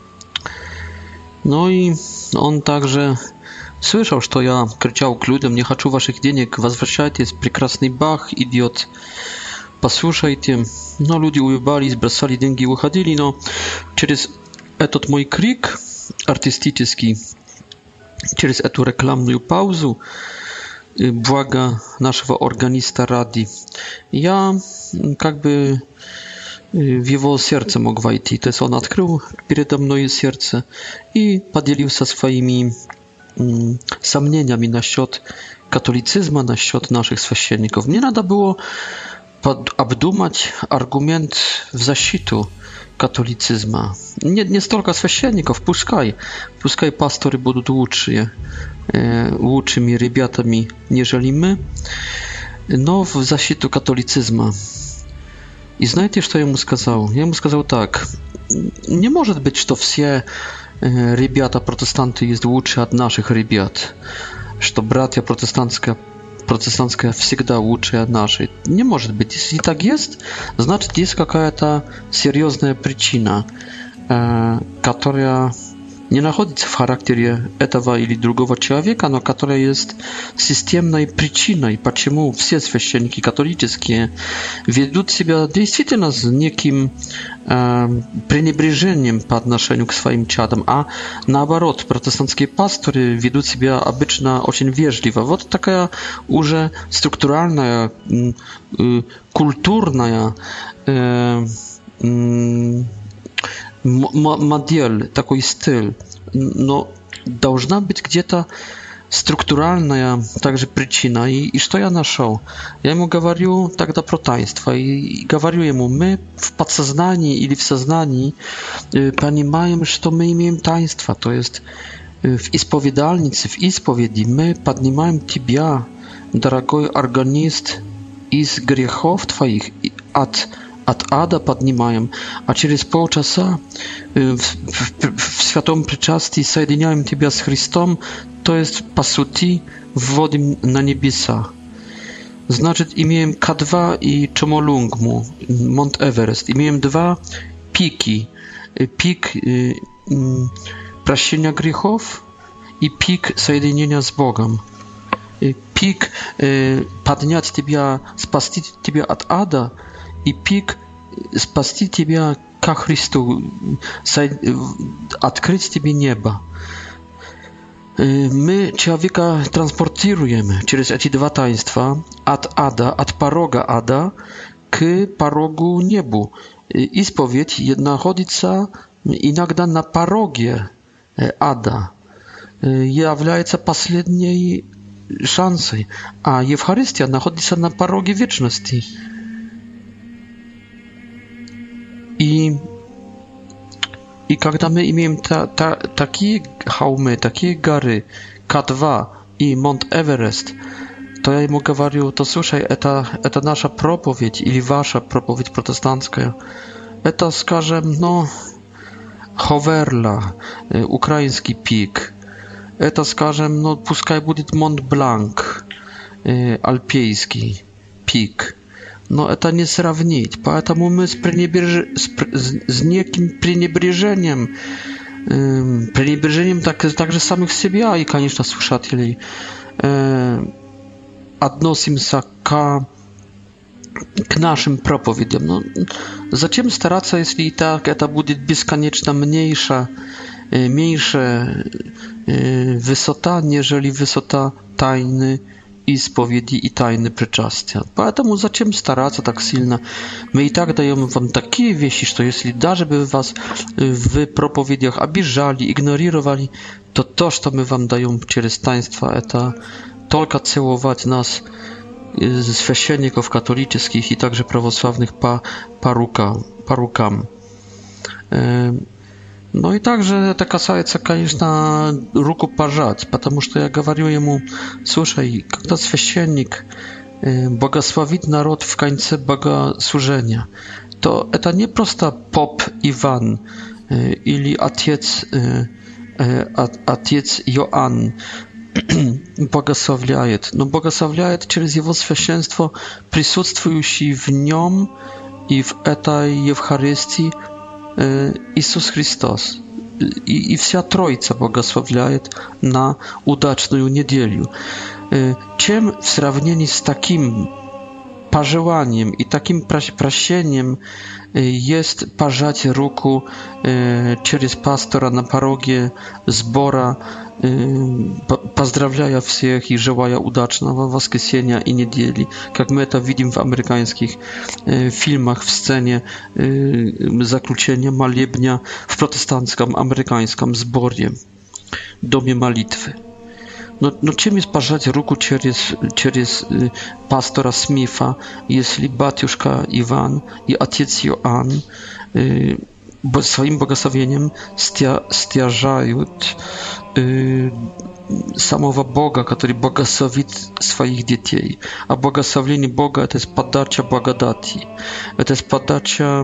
Ну и он также слышал, что я кричал к людям: не хочу ваших денег, возвращайтесь, прекрасный Бах идет, послушайте. Но люди улыбались, бросали деньги и уходили, но через этот мой крик артистически через эту рекламную паузу, благо нашего органиста Ради, я как бы в его сердце мог войти. То есть он открыл передо мной сердце и поделился своими сомнениями насчет католицизма, насчет наших священников. Мне надо было обдумать аргумент в защиту католицизма. Не столько священников, пускай пасторы будут лучшими ребятами, нежели мы, но в защиту католицизма. И знаете, что я ему сказал? Я ему сказал так: не может быть, что все ребята протестанты есть лучше от наших ребят, что братья протестантская всегда лучше от нашей. Не может быть. Если так есть, значит, есть какая-то серьезная причина, которая не находится в характере этого или другого человека, но которая есть системной причиной, почему все священники католические ведут себя действительно с неким пренебрежением по отношению к своим чадам, а наоборот, протестантские пасторы ведут себя обычно очень вежливо. Вот такая уже структуральная, культурная модель, такой стиль, но должна быть где-то структуральная также причина. И что я нашел? Я ему говорю тогда про таинство, и говорю ему: мы в подсознании или в сознании понимаем, что мы имеем таинство, то есть в исповедальнице, в исповеди мы поднимаем тебя, дорогой органист, из грехов твоих, от ада поднимаем, а через полчаса в святом причастии соединяем тебя с Христом, то есть по сути вводим на небеса. Значит, имеем К2 и Чомолунгму, Монт Эверест, имеем два пики: пик прощения грехов и пик соединения с Богом. Пик поднять тебя, спасти тебя от ада, и пик спасти тебя ко Христу, открыть тебе небо. Мы человека транспортируем через эти два таинства от ада, от порога ада к порогу небу. Исповедь находится иногда на пороге ада, является последней шансой, а Евхаристия находится на пороге вечности. И когда мы имеем такие холмы, такие горы, К2 и Монт Эверест, то я ему говорю: то слушай, это наша проповедь или ваша проповедь протестантская. Это, скажем, Ховерла, украинский пик. Это, скажем, пускай будет Монт-Бланк, альпийский пик. Но это не сравнить. Поэтому мы с неким пренебрежением также самих себя и, конечно, слушателей, относимся к нашим проповедям. Но зачем стараться, если и так это будет бесконечно меньше высота, нежели высота тайны исповеди и тайны причастия. Поэтому зачем стараться так сильно? Мы и так даем вам такие вещи, что если даже бы вас в проповедях обижали, игнорировали, то, что мы вам даем через таинство, это только целовать нас, священников католических и также православных, по рукам. Но и также это касается, конечно, рукопожать, потому что я говорю ему: слушай, когда священник благословит народ в конце богослужения, то это не просто поп Иван или отец Иоанн благословляет, но благословляет через его священство присутствующий в нем и в этой Евхаристии Иисус Христос. И вся Троица благословляет на удачную неделю. Чем в сравнении с таким пожеланием и таким прощением есть пожать руку через пастора на пороге сбора, поздравляя всех и желая удачного воскресенья и недели, как мы это видим в американских фильмах в сцене заключения молебня в протестантском американском сборе, доме молитвы. Но чем есть пожать руку через пастора Смита, если батюшка Иван и отец Иоанн своим благословением стяжают самого Бога, который благословит своих детей. А благословение Бога — это есть подача благодати, это есть подача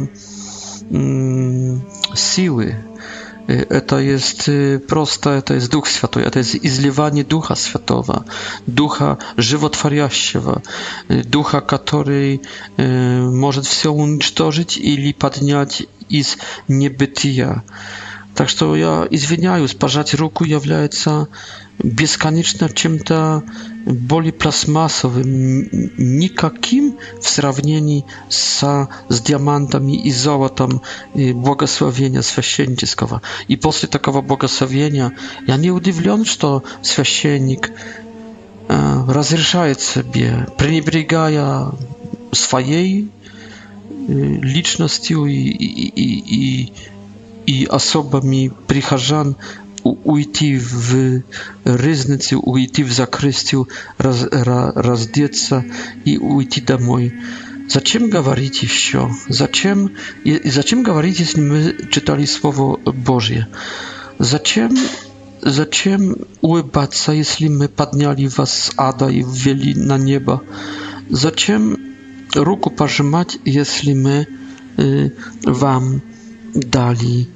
силы. Это есть просто, это есть Дух Святой, это есть изливание Духа Святого, Духа животворящего, Духа, который может все уничтожить или поднять из небытия. Так что я извиняюсь, пожать руку является бесконечно чем-то более пластмассовым, никаким в сравнении с диамантами и золотом благословения священнического. И после такого благословения я не удивлен, что священник разрешает себе, пренебрегая своей личностью и особами прихожан, уйти в ризницу, уйти в закрестию, раздеться и уйти домой. Зачем говорить еще? Зачем говорить, если мы читали Слово Божье? Зачем улыбаться, если мы подняли вас с ада и ввели на небо? Зачем руку пожимать, если мы вам дали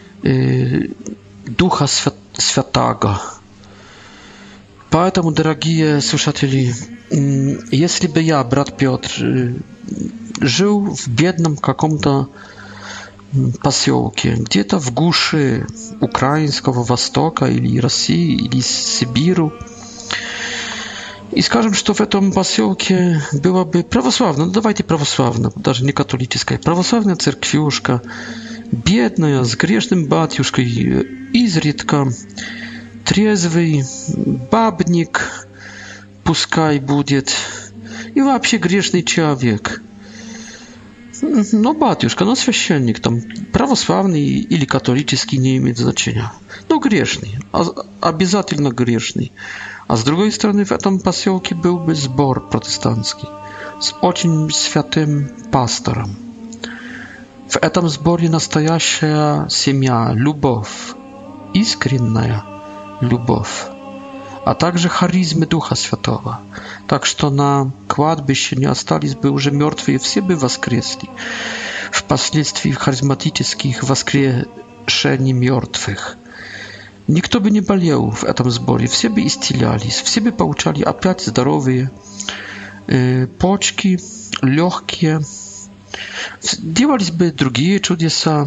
Духа Святаго? Поэтому, дорогие слушатели, если бы я, брат Петр, жил в бедном каком-то поселке, где-то в гуше Украинского Востока или России, или Сибиру, и скажем, что в этом поселке было бы православно, ну давайте православно, даже не католическая, православная церквюшка, бедная, с грешным батюшкой, изредка трезвый бабник, пускай будет, и вообще грешный человек. Но батюшка, но священник, там, православный или католический, не имеет значения. Но грешный, обязательно грешный. А с другой стороны, в этом поселке был бы сбор протестантский с очень святым пастором. В этом сборе настоящая семья, любовь, искренняя любовь, а также харизмы Духа Святого. Так что на кладбище не остались бы уже мертвые, все бы воскресли. Впоследствии харизматических воскрешений мертвых. Никто бы не болел в этом сборе, все бы исцелялись, все бы получали опять здоровые почки, легкие. Делались бы другие чудеса.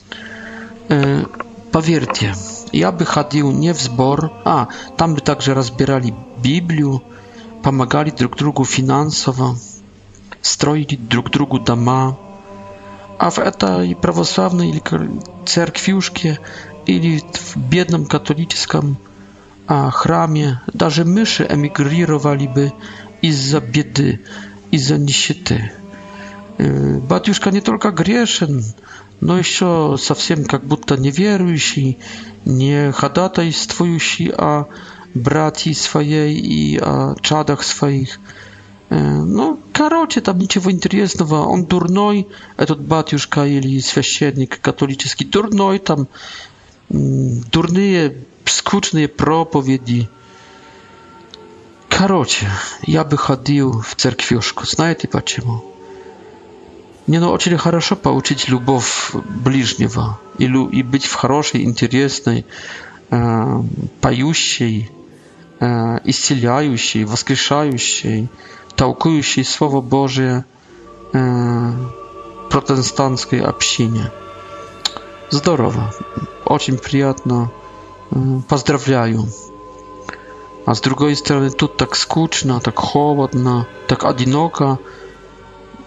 Поверьте, я бы ходил не в сбор, там бы также разбирали Библию, помогали друг другу финансово, строили друг другу дома. А в этой православной или церквюшке или в бедном католическом храме даже мыши эмигрировали бы из-за беды, из-за нищеты. Батюшка не только грешен, но еще совсем как будто неверующий, не ходатайствующий о братьях своей и о чадах своих. Ну, короче, там ничего интересного. Он дурной, этот батюшка или священник католический, дурной, там дурные, скучные проповеди. Короче, я бы ходил в церквюшку. Знаете почему? Мне очень хорошо получить любовь ближнего и быть в хорошей, интересной, поющей, исцеляющей, воскрешающей, толкующей Слово Божие протестантской общине. Здорово, очень приятно, поздравляю. А с другой стороны, тут так скучно, так холодно, так одиноко,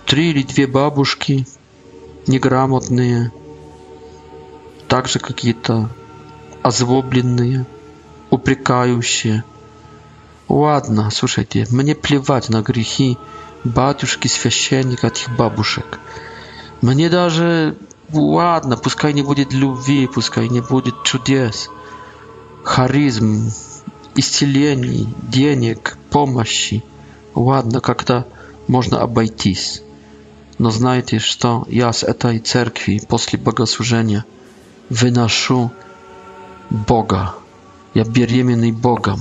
3 или 2 бабушки неграмотные, также какие-то озлобленные, упрекающие. Ладно, слушайте, мне плевать на грехи батюшки, священника, этих бабушек. Мне даже, ладно, пускай не будет любви, пускай не будет чудес, харизм, исцелений, денег, помощи. Ладно, как-то можно обойтись. Но знаете, что я с этой церкви после богослужения выношу Бога. Я беременный Богом.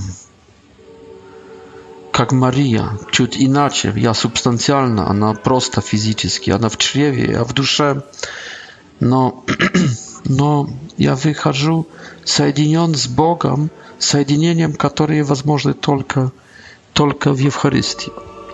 Как Мария, чуть иначе, я субстанциально, она просто физически, она в чреве, я в душе, но я выхожу соединен с Богом, соединением, которое возможно только в Евхаристии.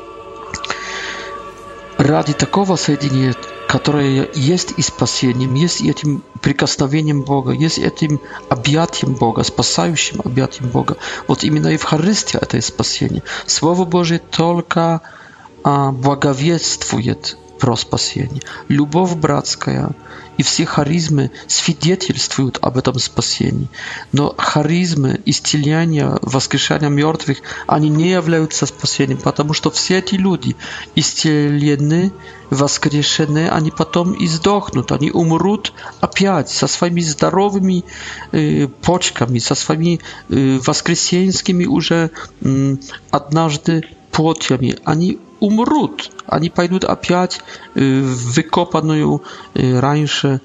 Ради такого соединения, которое есть и спасением, есть и этим прикосновением Бога, есть этим объятием Бога, спасающим объятием Бога. Вот именно Евхаристия – это и спасение. Слово Божие только благовествует про спасение. Любовь братская и все харизмы свидетельствуют об этом спасении. Но харизмы, исцеления, воскрешения мертвых, они не являются спасением, потому что все эти люди исцелены, воскрешены, они потом издохнут, они умрут опять со своими здоровыми почками, со своими воскресенскими уже однажды плотями. Они умрут, они пойдут опять в выкопанную раньше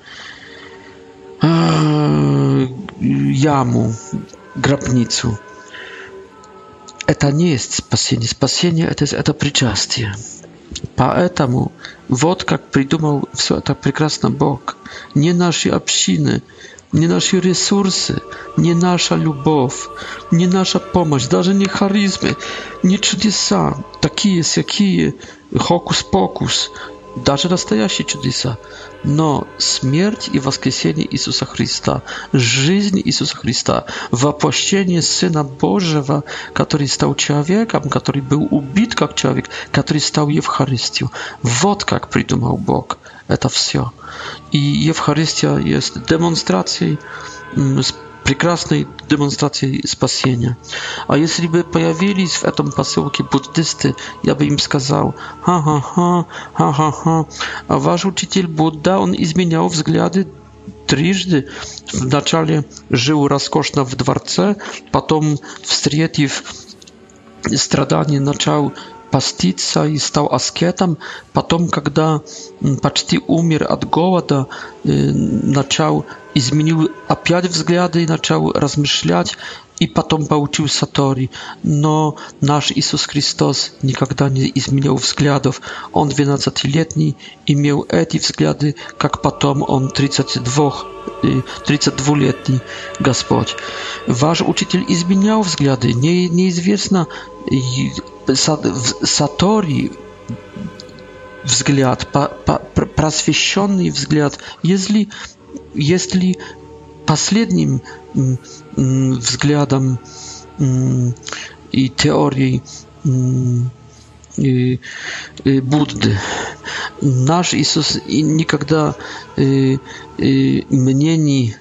яму, гробницу. Это не есть спасение. Спасение это причастие. Поэтому вот как придумал все это прекрасно Бог. Не наши общины, не наши ресурсы, не наша любовь, не наша помощь, даже не харизмы, не чудеса, такие-сякие, хокус-покус, даже настоящие чудеса, но смерть и воскресение Иисуса Христа, жизнь Иисуса Христа, воплощение Сына Божьего, который стал человеком, который был убит как человек, который стал Евхаристию. Вот как придумал Бог это все. И Евхаристия есть демонстрацией, прекрасной демонстрацией спасения. А если бы появились в этом поселке буддисты, я бы им сказал: ха-ха-ха, ха-ха-ха, а ваш учитель Будда, он изменял взгляды трижды. Вначале жил роскошно в дворце, потом, встретив страдания, начал поститься и стал аскетом. Потом, когда почти умер от голода, изменил опять взгляды и начал размышлять, и потом получил сатори. Но наш Иисус Христос никогда не изменял взглядов. Он 12-летний имел эти взгляды, как потом он 32-летний Господь. Ваш учитель изменял взгляды. Неизвестно, сатори взгляд, просвещенный взгляд, если последним взглядом и теорией Будды. Наш Иисус никогда мнений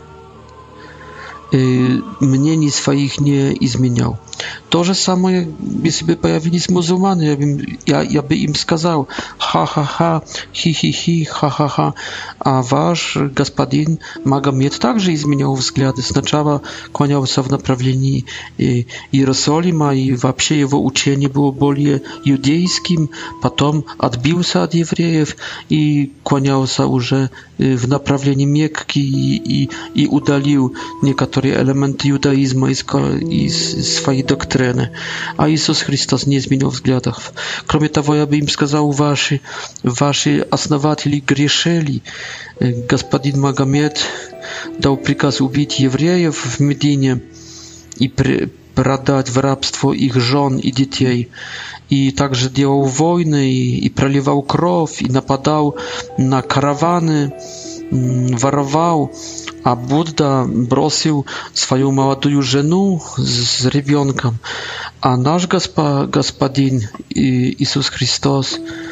своих не изменял. То же самое, если бы появились мусульмане, я бы им сказал: ха-ха-ха, хи-хи-хи, ха-ха-ха. А ваш господин Магомед также изменял взгляды. Сначала клонялся в направлении Иерусалима, и вообще его учение было более иудейским, потом отбился от евреев и клонялся уже в направлении Мекки и удалил некоторые элементы иудаизма из своей доктрины. А Иисус Христос не изменил взглядов. Кроме того, я бы им сказал: ваши основатели грешили. Господин Магомед дал приказ убить евреев в Медине и продать в рабство их жен и детей. И также делал войны, и проливал кровь, и нападал на караваны, воровал. А Будда бросил свою молодую жену с ребенком. А наш Господин Иисус Христос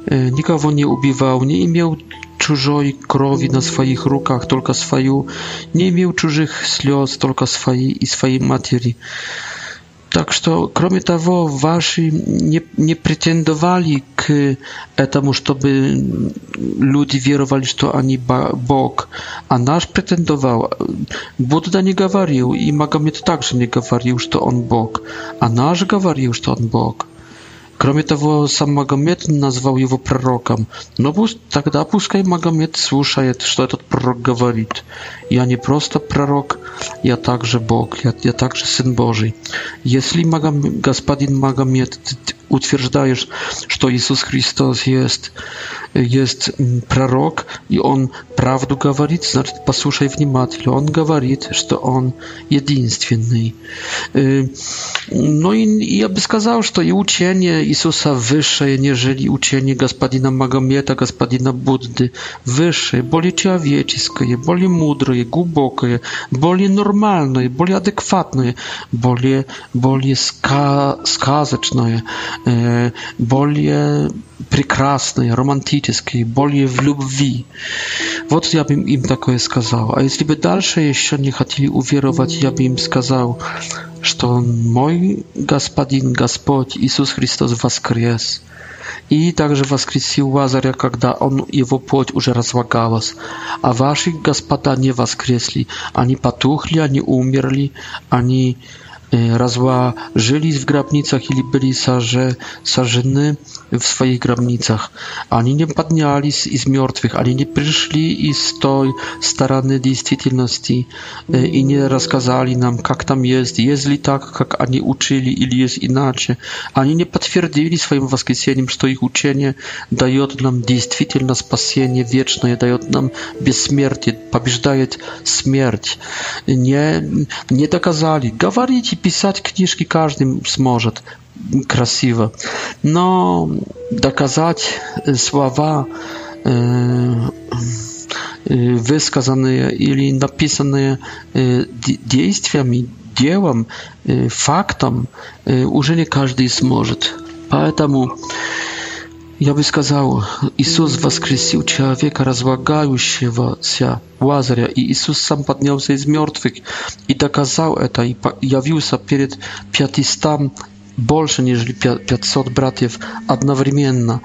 никого не убивал, не имел чужой крови на своих руках, только свою, не имел чужих слез, только свои и своей матери. Так что, кроме того, ваши не претендовали к этому, чтобы люди веровали, что они Бог, а наш претендовал. Будда не говорил, и Магомед также не говорил, что он Бог, а наш говорил, что он Бог. Кроме того, сам Магомед назвал его пророком. Но тогда пускай Магомед слушает, что этот пророк говорит. Я не просто пророк, я также Бог, я также Сын Божий. Если господин Магомед утверждаешь, что Иисус Христос есть пророк, и он правду говорит, значит, послушай внимательно. Он говорит, что он единственный. Но и я бы сказал, что и учение Иисуса выше, нежели учение господина Магомеда, господина Будды. Выше, более человеческое, более мудрое, глубокое, более нормальное, более адекватное, более сказочное, более прекрасное, романтическое, более в любви. Вот я бы им такое сказал. А если бы дальше еще не хотели уверовать, я бы им сказал, что мой Господин, Господь Иисус Христос воскрес. И также воскресил Лазаря, когда его плоть уже разлагалась. А ваши господа не воскресли. Они потухли, они умерли, они разложились в гробницах или были сожжены в своих гробницах. Они не поднялись из мертвых, они не пришли из той стороны действительности и не рассказали нам, как там есть ли так, как они учили, или есть иначе. Они не подтвердили своим воскресением, что их учение дает нам действительно спасение вечное, дает нам бессмертие, побеждает смерть. Не доказали. Говорите, писать книжки каждый сможет красиво, но доказать слова, высказанные или написанные действиями, делом, фактом, уже не каждый сможет. Поэтому я бы сказал, Иисус воскресил человека, разлагающегося Лазаря, и Иисус сам поднялся из мертвых и доказал это, и явился перед 500, больше, нежели 500 братьев одновременно.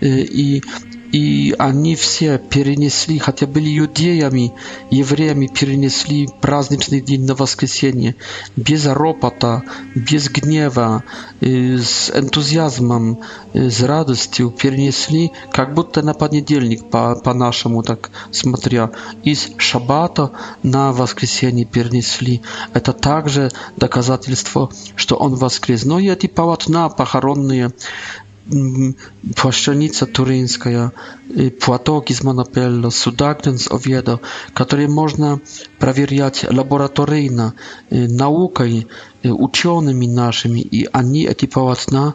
И они все перенесли, хотя были иудеями, евреями, перенесли праздничный день на воскресенье без ропота, без гнева, с энтузиазмом, с радостью перенесли, как будто на понедельник, по-нашему так смотря, из шаббата на воскресенье перенесли. Это также доказательство, что он воскрес. Но и эти полотна похоронные, płaszczonica turyńska, płatoki z Monopello, Sudagden z Oviedo, które można проверять laboratoryjnie, nauką, uczonymi naszymi, i oni, эти полотна,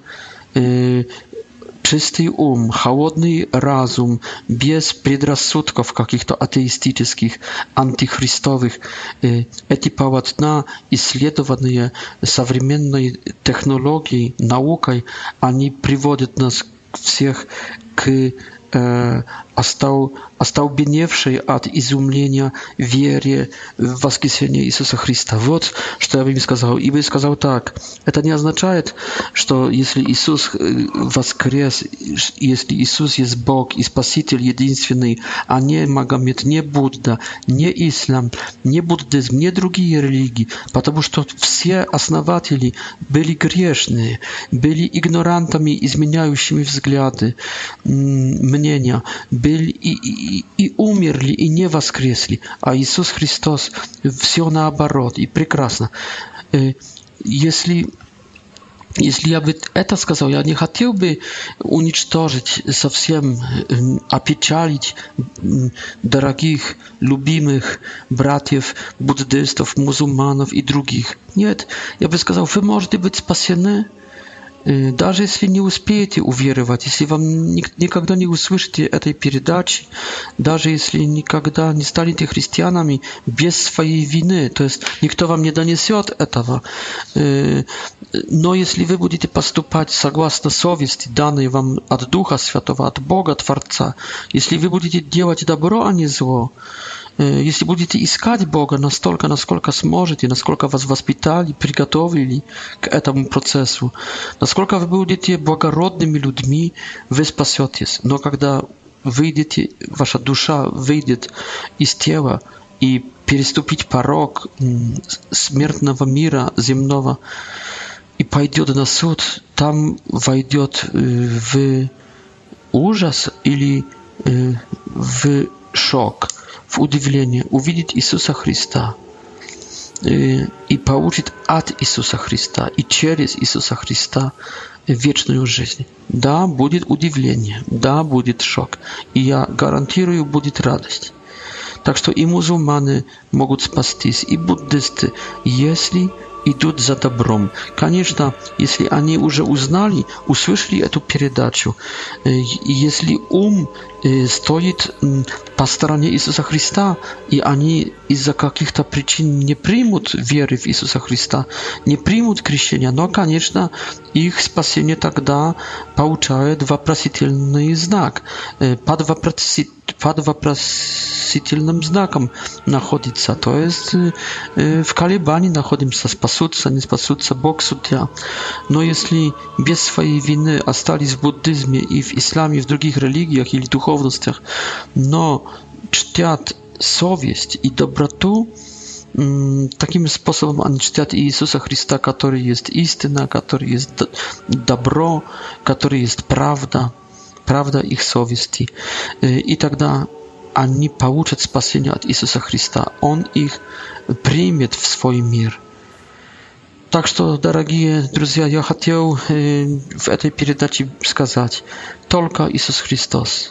czysty холодный разум, без предрассудков каких-то атеистических, антихристовых, эти полотна, исследованные современной технологией, наукой, они приводят нас всех к остолбеневшей от изумления вере в воскресение Иисуса Христа. Вот что я бы им сказал. И бы сказал так. Это не означает, что если Иисус воскрес, если Иисус есть Бог и Спаситель единственный, а не Магомед, не Будда, не ислам, не буддизм, не другие религии, потому что все основатели были грешные, были игнорантами, изменяющими взгляды, мнения, были и умерли, и не воскресли. А Иисус Христос все наоборот, и прекрасно. Если я бы это сказал, я не хотел бы уничтожить совсем, опечалить дорогих, любимых братьев, буддистов, мусульманов и других. Нет, я бы сказал, вы можете быть спасены, даже если не успеете уверовать, если вам никогда не услышите этой передачи, даже если никогда не станете христианами без своей вины, то есть никто вам не донесет этого, Но если вы будете поступать согласно совести, данной вам от Духа Святого, от Бога Творца, если вы будете делать добро, а не зло, если будете искать Бога настолько, насколько сможете, насколько вас воспитали, приготовили к этому процессу, насколько вы будете благородными людьми, вы спасетесь. Но когда выйдете, ваша душа выйдет из тела и переступить порог смертного мира земного и пойдет на суд, там войдет в ужас или в шок, в удивление, увидеть Иисуса Христа и получит от Иисуса Христа и через Иисуса Христа вечную жизнь. Да, будет удивление, да, будет шок, и я гарантирую, будет радость. Так что и мусульмане могут спастись, и буддисты, если идут за добром. Конечно, если они уже узнали, услышали эту передачу, если ум стоит по стороне Иисуса Христа, и они из-за каких-то причин не примут веры в Иисуса Христа, не примут крещения, но, конечно, их спасение тогда получает вопросительный знак. Под вопросительным знаком находится, то есть в колебании находимся, спасутся, не спасутся, Бог судья. Но если без своей вины остались в буддизме и в исламе, и в других религиях или духовностях, но чтят совесть и доброту, таким способом они чтят Иисуса Христа, который есть истина, который есть добро, который есть правда, правда их совести. И тогда они получат спасение от Иисуса Христа. Он их примет в свой мир. Так что, дорогие друзья, я хотел в этой передаче сказать, только Иисус Христос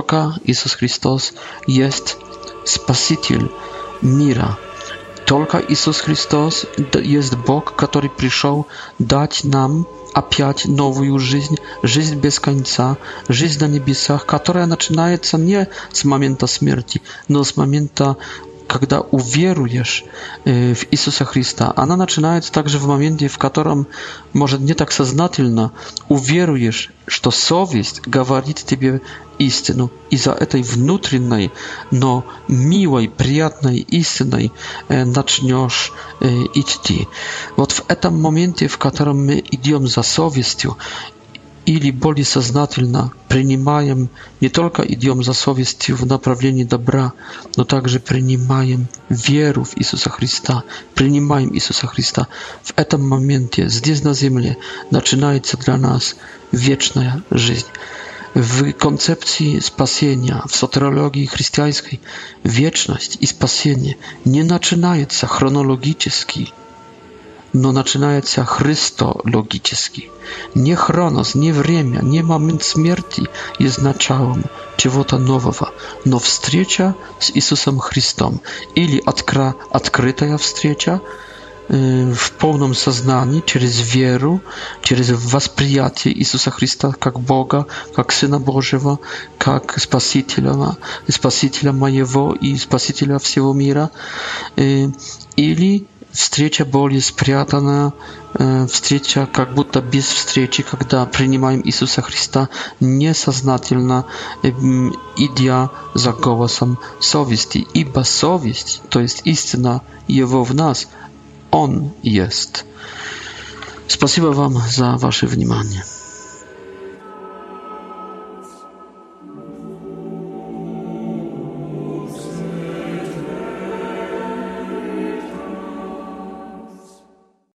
есть Спаситель мира. Только Иисус Христос есть Бог, который пришел дать нам опять новую жизнь, жизнь без конца, жизнь на небесах, которая начинается не с момента смерти, но с момента, когда уверуешь в Иисуса Христа. Она начинается также в моменте, в котором, может, не так сознательно уверуешь, что совесть говорит тебе истину, и за этой внутренней, но милой, приятной истиной начнешь идти. Вот в этом моменте, в котором мы идем за совестью, или более сознательно принимаем, не только идем за совестью в направлении добра, но также принимаем веру в Иисуса Христа, принимаем Иисуса Христа. В этом моменте, здесь на земле, начинается для нас вечная жизнь. В концепции спасения, в сотериологии христианской, вечность и спасение не начинается хронологически, но начинается христологически. Не хронос, не время, не момент смерти есть началом чего-то нового, но встреча с Иисусом Христом или открытая встреча в полном сознании, через веру, через восприятие Иисуса Христа как Бога, как Сына Божьего, как Спасителя моего и Спасителя всего мира, или встреча более спрятанная, встреча как будто без встречи, когда принимаем Иисуса Христа несознательно, идя за голосом совести, ибо совесть, то есть истина Его в нас, Он есть. Спасибо вам за ваше внимание.